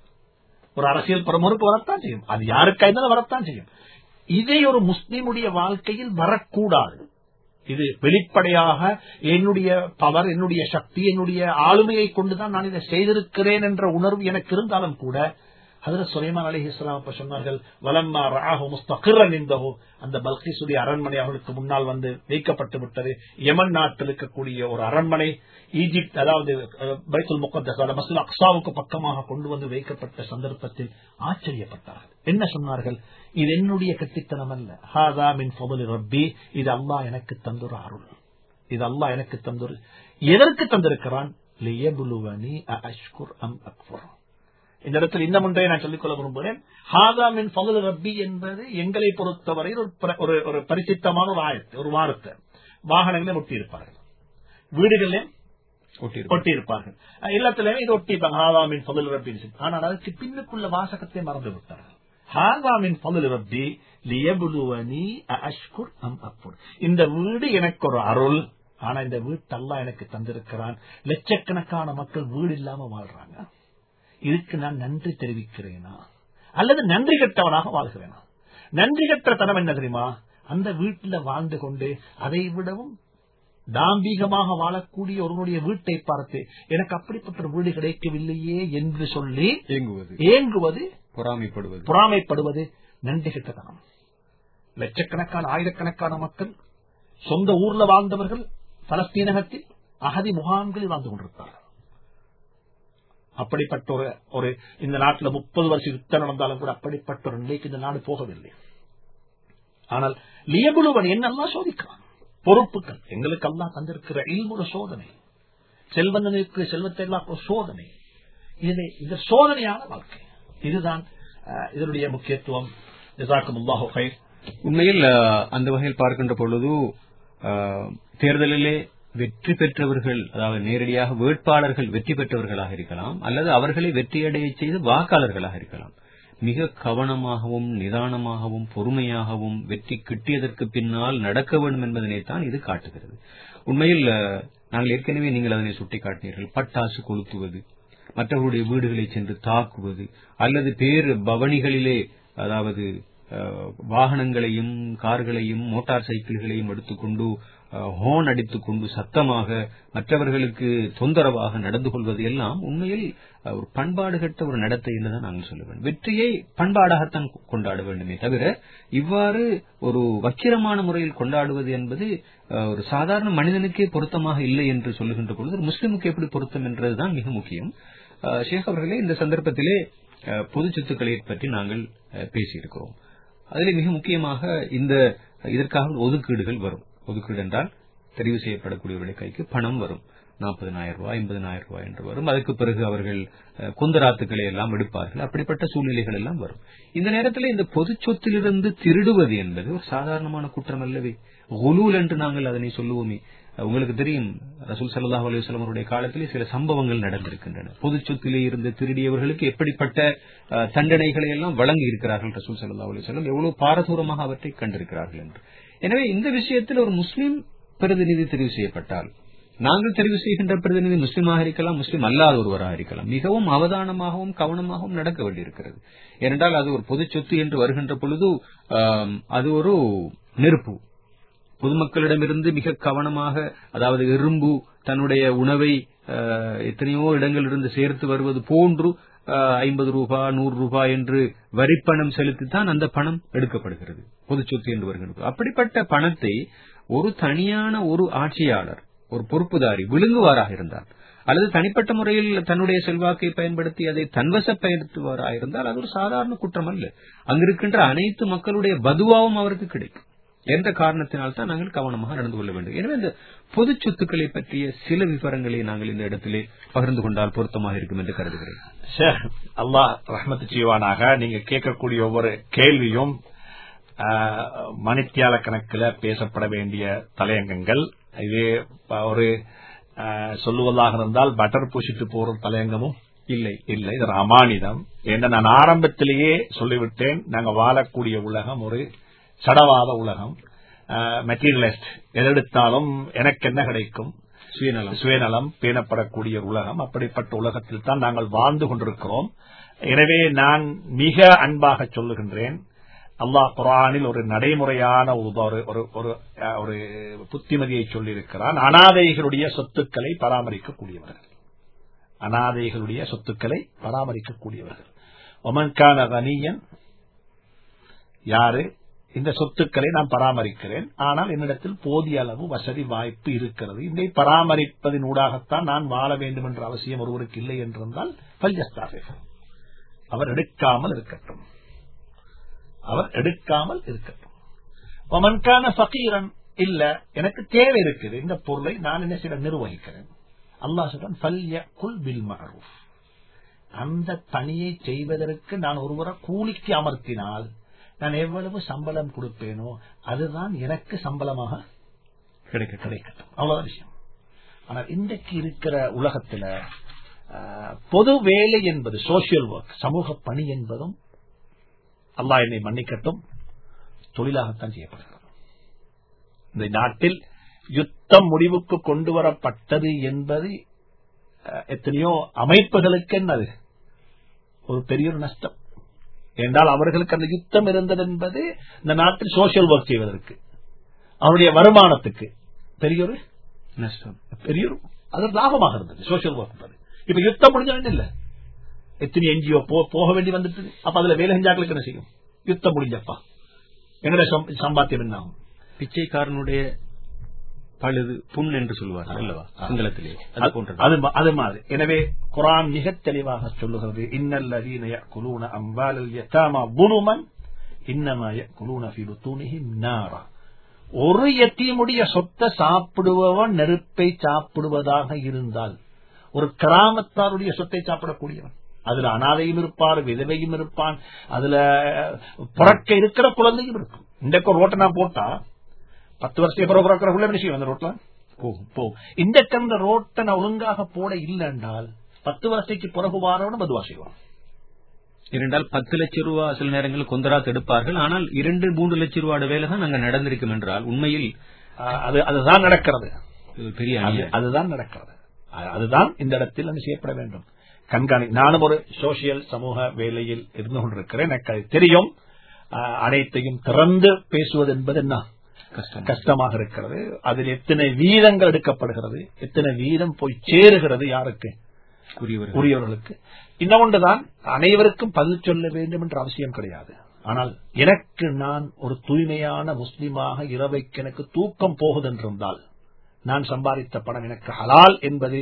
ஒரு அரசியல் பிரமுகருக்கு வரத்தான் செய்யும். அது யாருக்காயிருந்தாலும் வரத்தான் செய்யும். இதை ஒரு முஸ்லிமுடைய வாழ்க்கையில் வரக்கூடாது. இது வெளிப்படையாக என்னுடைய பவர், என்னுடைய சக்தி, என்னுடைய ஆளுமையை கொண்டுதான் நான் இதை செய்திருக்கிறேன் என்ற உணர்வு எனக்கு இருந்தாலும் கூட ஹஜ்ரத் சுலைமான் அலைஹிஸ்ஸலாம் அப்ப சொன்னார்கள், வலம்மா ரஆஹு முஸ்தகிரன் இன்தஹு, அந்த பல்கீசுடைய அரண்மனை அவர்களுக்கு முன்னால் வந்து வைக்கப்பட்டு விட்டது. யமன் நாட்டில் இருக்கக்கூடிய ஒரு அரண்மனை, ஈஜிப்ட் அதாவது பைத்துல் முகத்தஸ் மஸ்ஜித் அக்ஸாவுக்கு பக்கமாக கொண்டு வந்து வைக்கப்பட்ட சந்தர்ப்பத்தில் ஆச்சரியப்பட்டார்கள். என்ன சொன்னார்கள்? இது என்னுடைய கட்டித்தனம் அல்ல, ஹாதா மின் ஃபதுலி ரப்பி, இது அல்லாஹ் எனக்கு தந்துற அருள், இது அல்லாஹ் எனக்கு தந்துரு. எதற்கு தந்திருக்கிறான்? லியபுலுவனி அஷ்குர் அம் அக்ஃபுர். இந்த இடத்தில் இன்னும் ஒன்றை நான் சொல்லிக்கொள்ள விரும்புகிறேன். ஹாதா மின் ஃபதுலி ரப்பி என்பது எங்களை பொறுத்தவரையில் ஒரு பரிசித்தமான ஒரு ஆயத்து, ஒரு வார்த்தை. வாகனங்களே ஒட்டியிருப்பார்கள், வீடுகளே ஒட்டியிருப்பார்கள், எல்லாத்திலுமே இது ஒட்டிப்பாங்க, ஹாதா மின் ஃபதுலி ரப்பி. ஆனால் அதற்கு பின்னுக்குள்ள வாசகத்தை மறந்து விட்டார்கள். ஹாதா மின் ஃபதுலி ரப்பி லியபுலுவனி அஷ்குர் அம் அக்ஃபுர். இந்த வீடு எனக்கு ஒரு அருள், ஆனா இந்த வீட்டு அல்லாஹ் எனக்கு தந்திருக்கிறான். லட்சக்கணக்கான மக்கள் வீடு இல்லாம வாழ்றாங்க. இதுக்கு நான் நன்றி தெரிவிக்கிறேனா அல்லது நன்றி கெட்டவனாக வாழ்கிறேனா? நன்றி கெட்ட தனம் என்ன தெரியுமா? அந்த வீட்டில் வாழ்ந்து கொண்டு அதை விடவும் தாம்பீகமாக வாழக்கூடிய ஒருவருடைய வீட்டை பார்த்து எனக்கு அப்படிப்பட்ட ஒரு வீடு கிடைக்கவில்லையே என்று சொல்லி ஏங்குவது, ஏங்குவது, பொறாமைப்படுவது பொறாமைப்படுவது நன்றி கெட்ட தனம். லட்சக்கணக்கான ஆயிரக்கணக்கான மக்கள் சொந்த ஊர்ல வாழ்ந்தவர்கள் பலஸ்தீனகத்தில் அகதி முகாம்களில் வாழ்ந்து கொண்டிருக்கிறார்கள். அப்படிப்பட்ட ஒரு ஒரு இந்த நாட்டில் முப்பது வருஷம் யுத்தம் நடந்தாலும் கூட அப்படிப்பட்ட ஒரு நிலைக்கு இந்த நாடு போகவில்லை. ஆனால் லியபுலுவன் என்னெல்லாம் சோதிக்கிறான். பொறுப்புகள் எங்களுக்கு எல்லாம் தந்திருக்கிற இல்முற சோதனை, செல்வந்தனுக்கு செல்வத்தை எல்லாம் சோதனை. இது இந்த சோதனையான வாழ்க்கை, இதுதான் இதனுடைய முக்கியத்துவம். ஜஸாக்குமுல்லாஹு கைர். உண்மையில் அந்த வகையில் பார்க்கின்ற பொழுது தேர்தலிலே வெற்றி பெற்றவர்கள், அதாவது நேரடியாக வேட்பாளர்கள் வெற்றி பெற்றவர்களாக இருக்கலாம் அல்லது அவர்களை வெற்றியடைய செய்த வாக்காளர்களாக இருக்கலாம். மிக கவனமாகவும் நிதானமாகவும் பொறுமையாகவும் வெற்றி கிட்டியதற்கு பின்னால் நடக்க வேண்டும் என்பதனைத்தான் இது காட்டுகிறது. உண்மையில் நாங்கள் ஏற்கனவே நீங்கள் அதனை சுட்டிக்காட்டினீர்கள். பட்டாசு கொளுத்துவது, மற்றவர்களுடைய வீடுகளை சென்று தாக்குவது அல்லது பேர் பவனிகளிலே, அதாவது வாகனங்களையும் கார்களையும் மோட்டார் சைக்கிள்களையும் எடுத்துக்கொண்டு ஹோன் அடித்துக் கொண்டு சத்தமாக மற்றவர்களுக்கு தொந்தரவாக நடந்து கொள்வது எல்லாம் உண்மையில் ஒரு பண்பாடு கட்ட ஒரு நடத்தை என்றுதான் நாங்கள் சொல்ல வேண்டும். வெற்றியை பண்பாடாகத்தான் கொண்டாட வேண்டுமே தவிர இவ்வாறு ஒரு வக்கிரமான முறையில் கொண்டாடுவது என்பது ஒரு சாதாரண மனிதனுக்கே பொருத்தமாக இல்லை என்று சொல்லுகின்ற பொழுது ஒரு முஸ்லிமுக்கு எப்படி பொருத்தம் என்றதுதான் மிக முக்கியம். ஷேக் அவர்களே, இந்த சந்தர்ப்பத்திலே பொது சொத்துக்களை பற்றி நாங்கள் பேசியிருக்கிறோம். அதில் மிக முக்கியமாக இந்த இதற்காக ஒதுக்கீடுகள் வரும். ஒதுக்கீடு என்றால் தெரிவு செய்யப்படக்கூடியவர்களுடைய கைக்கு பணம் வரும். நாற்பதனாயிரம் ரூபாய் ஐம்பதனாயிரம் ரூபாய் என்று வரும். அதுக்கு பிறகு அவர்கள் குந்தராத்துக்களை எல்லாம் எடுப்பார்கள். அப்படிப்பட்ட சூழ்நிலைகள் எல்லாம் வரும். இந்த நேரத்தில் இந்த பொது சொத்திலிருந்து திருடுவது என்பது ஒரு சாதாரணமான குற்றம் அல்லவே. குலூல் என்று நாங்கள் அதனை சொல்லுவோமே. உங்களுக்கு தெரியும், ரசூல் ஸல்லல்லாஹு அலைஹி வஸல்லம் அவருடைய காலத்திலே சில சம்பவங்கள் நடந்திருக்கின்றன. பொது சொத்திலே இருந்து திருடியவர்களுக்கு எப்படிப்பட்ட தண்டனைகளை எல்லாம் வழங்கி இருக்கிறார்கள் ரசூல் ஸல்லல்லாஹு அலைஹி வஸல்லம், எவ்வளவு பாரதூரமாக அவற்றை கண்டிருக்கிறார்கள் என்று. எனவே இந்த விஷயத்தில் ஒரு முஸ்லிம் பிரதிநிதி தெரிவு செய்யப்பட்டால், நாங்கள் தெரிவு செய்கின்ற பிரதிநிதி முஸ்லிமாக இருக்கலாம், முஸ்லிம் அல்லாத ஒருவராக இருக்கலாம், மிகவும் அவதானமாகவும் கவனமாகவும் நடக்க வேண்டியிருக்கிறது. ஏனென்றால் அது ஒரு பொது சொத்து என்று வருகின்ற பொழுது அது ஒரு நெருப்பு. பொதுமக்களிடமிருந்து மிக கவனமாக, அதாவது எறும்பு தன்னுடைய உணவை எத்தனையோ இடங்களிலிருந்து சேர்த்து வருவது போன்று ஐம்பது ரூபாய் நூறு ரூபாய் என்று வரிப்பணம் செலுத்தித்தான் அந்த பணம் எடுக்கப்படுகிறது பொது சொத்து என்று வருகிறது. அப்படிப்பட்ட பணத்தை ஒரு தனியான ஒரு ஆட்சியாளர், ஒரு பொறுப்புதாரி விழுங்குவாராக இருந்தார், அல்லது தனிப்பட்ட முறையில் தன்னுடைய செல்வாக்கை பயன்படுத்தி அதை தன்வசப்படுத்துவாராக இருந்தால் அது ஒரு சாதாரண குற்றம் அல்ல. அங்கிருக்கின்ற அனைத்து மக்களுடைய பதுவாவும் அவருக்கு கிடைக்கும் என்ற காரணத்தினால் தான் நாங்கள் கவனமாக நடந்து கொள்ள வேண்டும். எனவே இந்த பொது சொத்துக்களை பற்றிய சில விவரங்களை நாங்கள் இந்த இடத்திலே பகிர்ந்து கொண்டால் பொருத்தமாக இருக்கும் என்று கருதுகிறேன். அல்லாஹ் ரஹ்மத்து செய்வானாக. நீங்க கேட்கக்கூடிய ஒவ்வொரு கேள்வியும் மணித்தியால கணக்கில் பேசப்பட வேண்டிய தலையங்கங்கள். இதே ஒரு சொல்லுவதாக இருந்தால் பட்டர் பூசிட்டு போற தலையங்கமும் இல்லை இல்லை இது அமானிதம். ஏன்னா நான் ஆரம்பத்திலேயே சொல்லிவிட்டேன், நாங்க வாழக்கூடிய உலகம் ஒரு சடவாத உலகம், மெட்டீரியலிஸ்ட். எதெடுத்தாலும் எனக்கு என்ன கிடைக்கும், சுயநலம் சுயநலம் பேணப்படக்கூடிய உலகம். அப்படிப்பட்ட உலகத்தில் தான் நாங்கள் வாழ்ந்து கொண்டிருக்கிறோம். எனவே நான் மிக அன்பாக சொல்லுகின்றேன், அல்லாஹ் குர்ஆனில் ஒரு நடைமுறையான ஒரு புத்திமதியை சொல்லியிருக்கிறான். அனாதைகளுடைய சொத்துக்களை பராமரிக்கக்கூடியவர்கள், அனாதைகளுடைய சொத்துக்களை பராமரிக்கக்கூடியவர்கள். ஒமன் கான கனியன், யாரு இந்த சொத்துக்களை நான் பராமரிக்கிறேன், ஆனால் என்னிடத்தில் போதிய அளவு வசதி வாய்ப்பு இருக்கிறது, இதை பராமரிப்பதன் ஊடாகத்தான் நான் வாழ வேண்டும் என்ற அவசியம் ஒருவருக்கு இல்லை என்றிருந்தால் அவர் எடுக்காமல் இருக்கட்டும், அவர் எடுக்காமல் இருக்கட்டும். ஒமன்கான ஃபகீரன், இல்ல எனக்கு தேவை இருக்குது, இந்த பொருளை நான் என்ன செய்ய நிர்வகிக்கிறேன். அல்லாஹ் சொல்றான் ஃபல்யகுல் பில் மஅரூஃப். அந்த பணியை செய்வதற்கு நான் ஒருவரை கூலிக்கு அமர்த்தினால் நான் எவ்வளவு சம்பளம் கொடுப்பேனோ அதுதான் எனக்கு சம்பளமாக கிடைக்கட்டும். அவ்வளவுதான் விஷயம். ஆனால் இன்றைக்கு இருக்கிற உலகத்தில் பொது வேலை என்பது சோசியல் ஒர்க், சமூக பணி என்பதும் அல்லாஹ் என்னை மன்னிக்கட்டும் தொழிலாகத்தான் செய்யப்படுகிறது. இந்த நாட்டில் யுத்தம் முடிவுக்கு கொண்டு வரப்பட்டது என்பது எத்தனையோ அமைப்புகளுக்கு என்னது ஒரு பெரிய ஒரு நஷ்டம். என்றால் அவர்களுக்கு அந்த யுத்தம் இருந்தது என்பது இந்த நாட்டில் சோசியல் ஒர்க் செய்வதற்கு, அவருடைய வருமானத்துக்கு பெரிய ஒரு நஷ்டம், பெரிய ஒரு அது லாபமாக இருந்தது சோசியல் ஒர்க். இப்ப யுத்தம் முடிஞ்ச இல்ல, எத்தனை என்ஜிஓ போக வேண்டி வந்துட்டு, அப்ப அதுல வேலை செஞ்சாக்களுக்கு என்ன செய்யும், யுத்தம் முடிஞ்சப்பா எங்களுடைய சம்பாத்தியம் என்ன ஆகும்? பிச்சைக்காரனுடைய பழுது புண் என்று சொல்வார்கள் அல்லவா சிங்களத்திலே, அது மாதிரி. எனவே குர்ஆன் மிக தெளிவாக சொல்லுகிறது, இன்னல்லதீன யஅகுலூன அம்வாலல் யதாமா ظுலுமன் இன்னமா யஅகுலூன ஃபீ புத்தூனிஹிம் நாரா. ஒரு யத்தீமுடைய சொத்தை சாப்பிடுபவன் நெருப்பை சாப்பிடுவதாக இருந்தால், ஒரு கிராமத்தாருடைய சொத்தை சாப்பிடக்கூடியவன், அதுல அனாதையும் இருப்பார், விதவையும் இருப்பான், அதுல புறக்க இருக்கிற குழந்தையும் இருக்கும். இன்றைக்கு ஒரு ரோட்டை நான் போட்டா பத்து வருஷம் பிறகு விஷயம் அந்த ரோட்ல போகும் போகும். இந்த கந்த ரோட்டை நான் ஒழுங்காக போட இல்லை என்றால் பத்து வருஷத்துக்கு பிறகு வாரவனும் பதுவா செய்வான். இரண்டால் பத்து லட்சம் ரூபாய் சில நேரங்களில் கொந்தராத்து எடுப்பார்கள், ஆனால் இரண்டு மூன்று லட்சம் ரூபாய் வேலை தான் நாங்கள் நடந்திருக்கும் என்றால் உண்மையில் அது அதுதான் நடக்கிறது, பெரிய அதுதான் நடக்கிறது. அதுதான் இந்த இடத்தில் செய்யப்பட வேண்டும். கண்காணி நானும் ஒரு சோசியல் சமூக வேலையில் இருந்து கொண்டிருக்கிறேன், எனக்கு அது தெரியும். அனைத்தையும் திறந்து பேசுவது என்பது என்ன கஷ்டமாக இருக்கிறது. அதில் எத்தனை வீதங்கள் எடுக்கப்படுகிறது, எத்தனை வீதம் போய் சேருகிறது யாருக்கு, உரியவர்களுக்கு. இந்த ஒன்றுதான் அனைவருக்கும் பதில் சொல்ல வேண்டும் என்ற அவசியம் கிடையாது. ஆனால் எனக்கு நான் ஒரு தூய்மையான முஸ்லிமாக இரவைக்கு எனக்கு தூக்கம் போகுது என்றிருந்தால் நான் சம்பாதித்த பணம் எனக்கு ஹலால் என்பது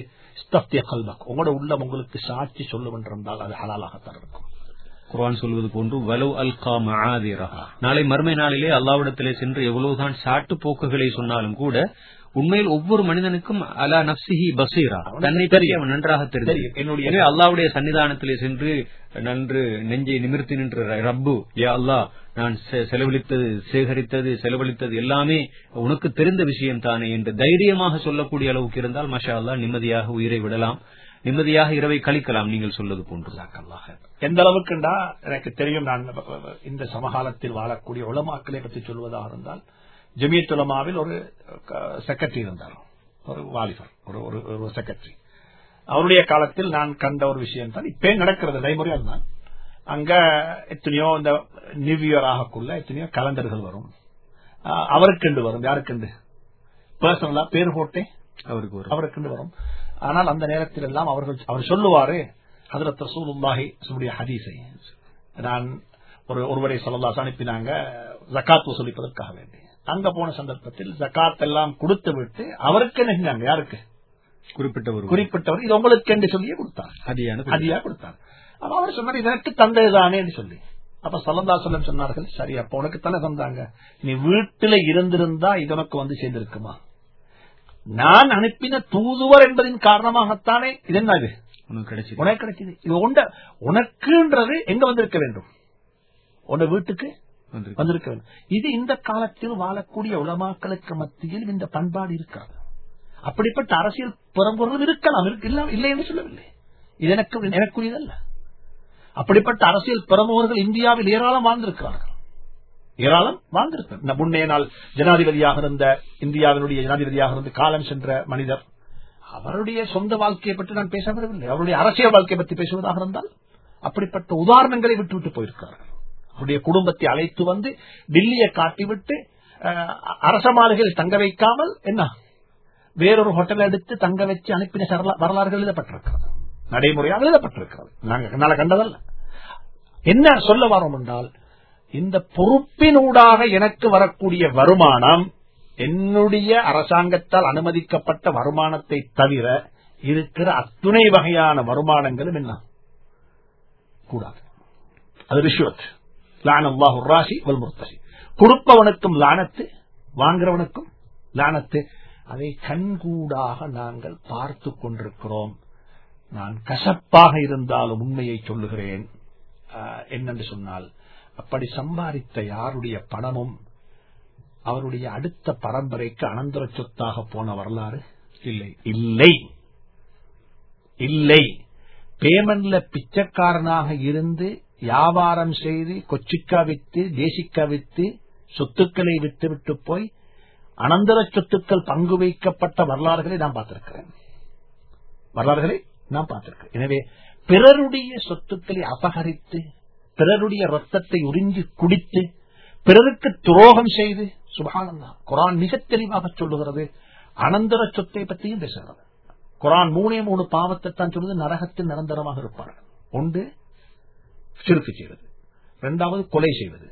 உங்களோட உள்ளம் உங்களுக்கு சாட்சி சொல்லும் என்றிருந்தால் அது ஹலாலாகத்தான் இருக்கும். குர்ஆன் சொல்வது போன்று வலவ் அல்கா மஆதிரா, நாளை மறுமை நாளிலே அல்லாஹ்விடத்திலே சென்று எவ்வளவுதான் சாட்டு போக்குகளை சொன்னாலும் கூட உண்மையில் ஒவ்வொரு மனிதனுக்கும் அலா நப்சிஹி பசீரா, தன்னை பற்றி அவன் நன்றாக தெரியும். என்னுடைய அல்லாஹ்வுடைய சன்னிதானத்திலே சென்று நன்று நெஞ்சை நிமிர்த்தி நின்ற ரப்பு, யா அல்லாஹ் நான் செலவழித்தது சேகரித்தது செலவழித்தது எல்லாமே உனக்கு தெரிந்த விஷயம் தானே என்று தைரியமாக சொல்லக்கூடிய அளவுக்கு இருந்தால் மஷா அல்லாஹ் நிம்மதியாக உயிரை விடலாம், நிம்மதியாக இரவை கழிக்கலாம். நீங்கள் சொல்வது போன்று எந்த அளவுக்குண்டா எனக்கு தெரியும். நான் இந்த சமகாலத்தில் வாழக்கூடிய உலமாக்களை பற்றி சொல்வதாக இருந்தால், ஜமியத் உலமாவில் ஒரு செக்ரட்டரி இருந்தார், ஒரு வாலிபர், ஒரு ஒரு செக்ரட்டரி. அவருடைய காலத்தில் நான் கண்ட ஒரு விஷயம் தான் இப்பே நடக்கிறது, நடைமுறையா இருந்தான். அங்க எத்தனையோ இந்த நியூ இயர் ஆகக்குள்ள எத்தனையோ கலண்டர்கள் வரும், அவருக்கெண்டு வரும், யாருக்கெண்டு பர்சனலா பேர் போட்டே அவருக்கு அவருக்கெண்டு வரும். ஆனால் அந்த நேரத்தில் எல்லாம் அவர்கள் அவர் சொல்லுவாரு, ஹஜ்ரத் ரசூலுல்லாஹி சொல்லுடைய ஹதீஸை நான் ஒரு ஒருவரை ஸல்லல்லாஹு அனுப்பினாங்க ஜகாத் வசூலிப்பதற்காக வேண்டி. அங்க போன சந்தர்ப்பத்தில் ஜகாத் எல்லாம் கொடுத்து விட்டு அவருக்கு என்ன செஞ்சாங்க, யாருக்கு குறிப்பிட்டவர் குறிப்பிட்டவர் இது உங்களுக்கு என்று சொல்லியே கொடுத்தார், ஹதியா கொடுத்தார். அப்ப அவர் சொன்னார் இதற்கு தந்ததுதானே என்று சொல்லி. அப்ப ஸல்லல்லாஹு அலைஹி வஸல்லம் சொன்னார்கள், சரி அப்ப உனக்கு தானே தந்தாங்க, நீ வீட்டில இருந்திருந்தா இது உனக்கு வந்து சேர்ந்திருக்குமா? நான் அனுப்பின தூதுவர் என்பதின் காரணமாகத்தானே இது என்ன இது உனக்கு கிடைச்சது. இது உனக்குன்றது எங்க வந்திருக்க வேண்டும், உன்ன வீட்டுக்கு வந்திருக்க வேண்டும். இது இந்த காலத்தில் வாழக்கூடிய உலமாக்களுக்கு மத்தியில் இந்த பண்பாடு இருக்காது. அப்படிப்பட்ட அரசியல் பரம்பொருள் இருக்கலாம், இல்லை என்று சொல்லவில்லை, இது எனக்கு எனக்குரியதல்ல. அப்படிப்பட்ட அரசியல் பிரமுகர்கள் இந்தியாவில் ஏராளம் வாழ்ந்திருக்கிறார்கள், ஏராளம் வாழ்ந்திருக்கிறார். முன்னைய நாள் ஜனாதிபதியாக இருந்த இந்தியாவினுடைய ஜனாதிபதியாக இருந்த காலம் சென்ற மனிதர், அவருடைய சொந்த வாழ்க்கையை பற்றி நான் பேச வரவில்லை, அவருடைய அரசியல் வாழ்க்கையை பற்றி பேசுவதாக இருந்தால் அப்படிப்பட்ட உதாரணங்களை விட்டுவிட்டு போயிருக்கிறார்கள். அவருடைய குடும்பத்தை அழைத்து வந்து டில்லியை காட்டிவிட்டு அரச மாளிகையில் தங்க வைக்காமல் என்ன வேறொரு ஹோட்டல் எடுத்து தங்க வச்சு அனுப்பின வரலாறுகள் எழுதப்பட்டிருக்கிறது, நடைமுறையாக எழுதப்பட்டிருக்கிறது. நாங்கள் கண்டதல்ல. என்ன சொல்ல வரோம் என்றால், இந்த பொறுப்பினூடாக எனக்கு வரக்கூடிய வருமானம் என்னுடைய அரசாங்கத்தால் அனுமதிக்கப்பட்ட வருமானத்தை தவிர இருக்கிற அத்துணை வகையான வருமானங்களும் என்ன கூடாது. அது ரிஷ்வத். லானல்லாஹு ராஷி வல் முர்தஷி. கொடுப்பவனுக்கும் லானத்து, வாங்குறவனுக்கும் லானத்து. அதை கண்கூடாக நாங்கள் பார்த்து கொண்டிருக்கிறோம். நான் கசப்பாக இருந்தாலும் உண்மையை சொல்லுகிறேன். என்னென்று சொன்னால், அப்படி சம்பாதித்த யாருடைய பணமும் அவருடைய அடுத்த பரம்பரைக்கு அனந்தர சொத்தாக போன வரலாறு இல்லை இல்லை இல்லை. பேமெண்ட்ல பிச்சைக்காரனாக இருந்து வியாபாரம் செய்து கொச்சிக்கா வித்து தேசிக்கா வித்து சொத்துக்களை விட்டு விட்டு போய் அனந்தர சொத்துக்கள் பங்கு வைக்கப்பட்ட வரலாறுகளை நான் பார்த்திருக்கிறேன் வரலாறுகளை நான் பார்த்திருக்கிறேன். எனவே பிறருடைய சொத்துக்களை அபகரித்து பிறருடைய ரத்தத்தை உறிஞ்சி குடித்து பிறருக்கு துரோகம் செய்து, சுப்ஹானல்லாஹ், குர்ஆன் மிக தெளிவாக சொல்லுகிறது. அனந்தர சொத்தை பற்றியும் பேசுகிறது. குர்ஆன் மூணே மூணு பாவத்தை தான் சொல்லுது, நரகத்தில் நிரந்தரமாக இருப்பார்கள். ஒன்று ஷிர்க் செய்வது, இரண்டாவது கொலை செய்வது.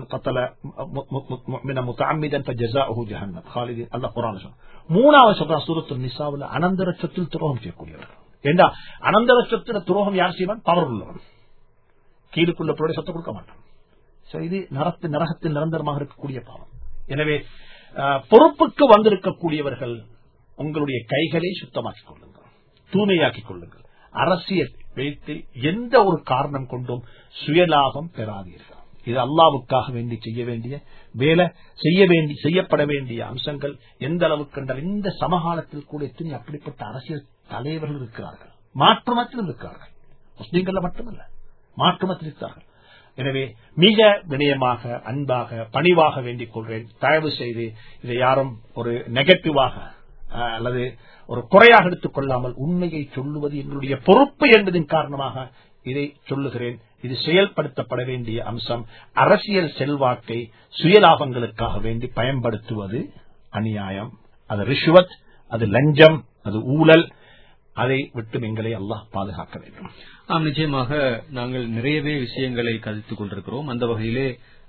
மூணாவது சொல்றான் சூரத்துல் நிசாவுல, அனந்தர சொத்தில் துரோகம் செய்யக்கூடியவர்கள். ஏண்டா அனந்தர சொத்துல துரோகம் யார் செய்வான்? பவர் உள்ளவன். கீழுக்குள்ள பொருளை சொத்தை கொடுக்க மாட்டான். இது நரத்து நரகத்தில் நிரந்தரமாக இருக்கக்கூடிய பாவம். எனவே பொறுப்புக்கு வந்திருக்கக்கூடியவர்கள் உங்களுடைய கைகளை சுத்தமாக்கிக் கொள்ளுங்கள், தூய்மையாக்கிக் கொள்ளுங்கள். அரசியல் வைத்து எந்த ஒரு காரணம் கொண்டும் சுயலாபம் பெறாதீர்கள். இது அல்லாவுக்காக வேண்டி செய்ய வேண்டிய வேலை, செய்ய வேண்டி செய்யப்பட வேண்டிய அம்சங்கள். எந்த அளவுக்கு என்றால், இந்த சமகாலத்தில் கூட எத்தனை அப்படிப்பட்ட அரசியல் தலைவர்கள் இருக்கிறார்கள், மாற்றுமத்தில் இருக்கிறார்கள். முஸ்லீம்கள் மட்டுமல்ல, மாற்றுமத்தில் இருக்கிறார்கள். எனவே மிக வினயமாக, அன்பாக, பணிவாக வேண்டிக் கொள்கிறேன். தயவு செய்து இதை யாரும் ஒரு நெகட்டிவாக அல்லது ஒரு குறையாக எடுத்துக் கொள்ளாமல், உண்மையை சொல்லுவது எங்களுடைய பொறுப்பு என்பதன் காரணமாக இதை சொல்லுகிறேன். இது செயல்படுத்தப்பட வேண்டிய அம்சம். அரசியல் செல்வாக்கை சுயலாபங்களுக்காக வேண்டி பயன்படுத்துவது அநியாயம். அது ரிஷ்வத், அது லஞ்சம், அது ஊழல். அதை விட்டு எங்களை அல்லாஹ் பாதுகாக்க வேண்டும். ஆம், நிச்சயமாக நாங்கள் நிறையவே விஷயங்களை கதைத்துக் கொண்டிருக்கிறோம். அந்த வகையிலே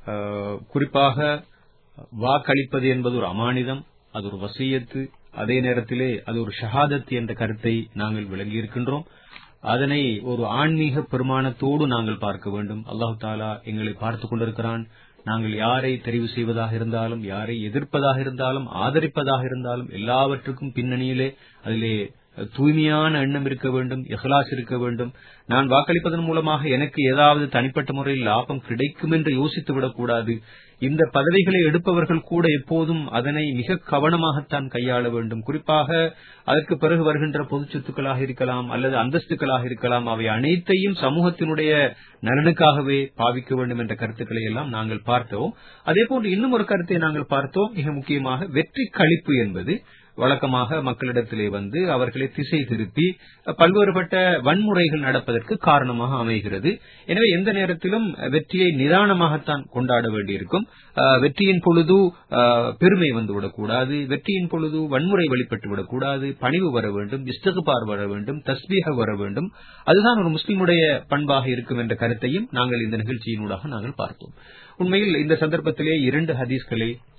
குறிப்பாக வாக்களிப்பது என்பது ஒரு அமானிதம், அது ஒரு வசியத்து, அதே நேரத்திலே அது ஒரு ஷஹாதத் என்ற கருத்தை நாங்கள் விளங்கியிருக்கின்றோம். அதனை ஒரு ஆன்மீக பெருமானத்தோடு நாங்கள் பார்க்க வேண்டும். அல்லாஹு தாலா எங்களை பார்த்துக் கொண்டிருக்கிறான். நாங்கள் யாரை தெரிவு செய்வதாக இருந்தாலும், யாரை எதிர்ப்பதாக இருந்தாலும், ஆதரிப்பதாக இருந்தாலும், எல்லாவற்றுக்கும் பின்னணியிலே அதிலே தூய்மையான எண்ணம் இருக்க வேண்டும், இஹ்லாஸ் இருக்க வேண்டும். நான் வாக்களிப்பதன் மூலமாக எனக்கு ஏதாவது தனிப்பட்ட முறையில் லாபம் கிடைக்கும் என்று யோசித்து விடக்கூடாது. இந்த பதவிகளை எடுப்பவர்கள் கூட எப்போதும் அதனை மிக கவனமாகத்தான் கையாள வேண்டும். குறிப்பாக அதற்கு பிறகு வருகின்ற பொது சொத்துக்களாக இருக்கலாம் அல்லது அந்தஸ்துக்களாக இருக்கலாம், அவை அனைத்தையும் சமூகத்தினுடைய நலனுக்காகவே பாவிக்க வேண்டும் என்ற கருத்துக்களை எல்லாம் நாங்கள் பார்த்தோம். அதே போன்று இன்னும் ஒரு கருத்தை நாங்கள் பார்த்தோம். மிக முக்கியமாக வெற்றி களிப்பு என்பது வழக்கமாக மக்களிடத்திலே வந்து அவர்களை திசை திருப்பி பல்வேறுபட்ட வன்முறைகள் நடப்பதற்கு காரணமாக அமைகிறது. எனவே எந்த நேரத்திலும் வெற்றியை நிதானமாகத்தான் கொண்டாட வேண்டியிருக்கும். வெற்றியின் பொழுது பெருமை வந்துவிடக்கூடாது, வெற்றியின் பொழுது வன்முறை வெளிப்பட்டு விடக்கூடாது. பணிவு வர வேண்டும், இஸ்திக்பார் வர வேண்டும், தஸ்பீஹ் வர வேண்டும். அதுதான் ஒரு முஸ்லிமுடைய பண்பாக இருக்கும் என்ற கருத்தையும் நாங்கள் இந்த நிகழ்ச்சியினூடாக நாங்கள் பார்த்தோம். உண்மையில் இந்த சந்தர்ப்பத்திலே இரண்டு ஹதீஸ்களை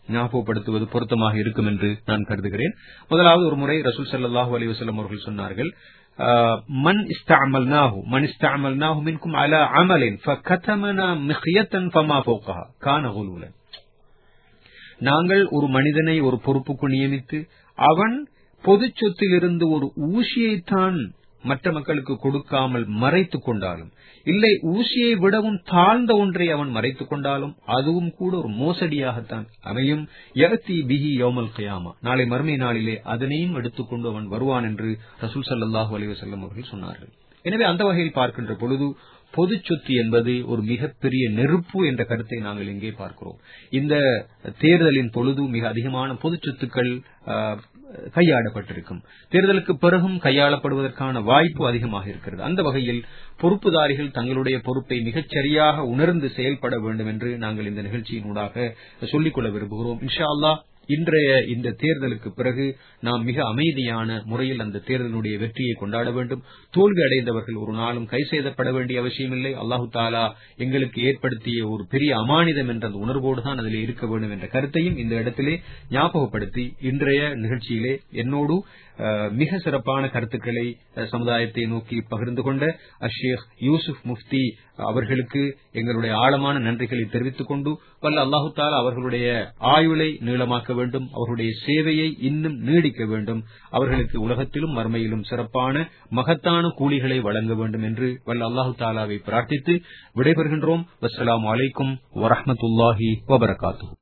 ஞாபகப்படுத்துவது பொருத்தமாக இருக்கும் என்று நான் கருதுகிறேன். முதலாவது ஒரு முறை ரசூல் ஸல்லல்லாஹு அலைஹி வஸல்லம் அவர்கள் சொன்னார்கள், மன் இஸ்தஅமல்னாஹு மன் இஸ்தஅமல்னாஹு மின்கும் அலா அமலின் ஃபகதமனா மிக்யத்தன் ஃபமா ஃபௌகஹா கான குலூலன். நாங்கள் ஒரு மனிதனை ஒரு பொறுப்புக்கு நியமித்து அவன் பொது சொத்திலிருந்து ஒரு ஊசியைத்தான் மற்ற மக்களுக்கு கொடுக்காமல் மறைத்துக் கொண்டாலும், இல்லை ஊசியை விடவும் தாழ்ந்த ஒன்றை அவன் மறைத்துக் கொண்டாலும் அதுவும் கூட ஒரு மோசடியாகத்தான் அமையும். யஅதி பிஹி யௌமல் கியாமா, நாளை மறுமை நாளிலே அதனையும் எடுத்துக்கொண்டு அவன் வருவான் என்று ரசூல் ஸல்லல்லாஹு அலைஹி வஸல்லம் அவர்கள் சொன்னார்கள். எனவே அந்த வகையில் பார்க்கின்ற பொழுது பொது சொத்து என்பது ஒரு மிகப்பெரிய நெருப்பு என்ற கருத்தை நாங்கள் இங்கே பார்க்கிறோம். இந்த தேர்தலின் பொழுது மிக அதிகமான பொது சொத்துக்கள் கையாடப்பட்டிருக்கும். தேர்தலுக்கு பிறகும் கையாளப்படுவதற்கான வாய்ப்பு அதிகமாக இருக்கிறது. அந்த வகையில் பொறுப்புதாரிகள் தங்களுடைய பொறுப்பை மிகச் சரியாக உணர்ந்து செயல்பட வேண்டும் என்று நாங்கள் இந்த நிகழ்ச்சியினூடாக சொல்லிக்கொள்ள விரும்புகிறோம். இன்ஷா அல்லாஹ் இன்றைய இந்த தேர்தலுக்கு பிறகு நாம் மிக அமைதியான முறையில் அந்த தேர்தலுடைய வெற்றியை கொண்டாட வேண்டும். தோல்வி அடைந்தவர்கள் ஒரு நாளும் கை செய்தப்பட வேண்டிய அவசியமில்லை. அல்லாஹு தாலா எங்களுக்கு ஏற்படுத்திய ஒரு பெரிய அமானிதம் என்ற அந்த உணர்வோடு தான் அதில் இருக்க வேண்டும் என்ற கருத்தையும் இந்த இடத்திலே ஞாபகப்படுத்தி இன்றைய நிகழ்ச்சியிலே என்னோடு மிக சிறப்பான கருத்துக்களை சமுதாயத்தை நோக்கி பகிர்ந்து கொண்ட அஷேக் யூசுப் முஃப்தி அவர்களுக்கு எங்களுடைய ஆழமான நன்றிகளை தெரிவித்துக் கொண்டு, வல்ல அல்லாஹு தாலா அவர்களுடைய ஆயுளை நீளமாக்க வேண்டும், அவர்களுடைய சேவையை இன்னும் நீடிக்க வேண்டும், அவர்களுக்கு உலகத்திலும் மறுமையிலும் சிறப்பான மகத்தான கூலிகளை வழங்க வேண்டும் என்று வல்ல அல்லாஹு தாலாவை பிரார்த்தித்து விடைபெறுகின்றோம். வஸ்ஸலாமு அலைக்கும் வரஹ்மத்துல்லாஹி வபரகாத்துஹு.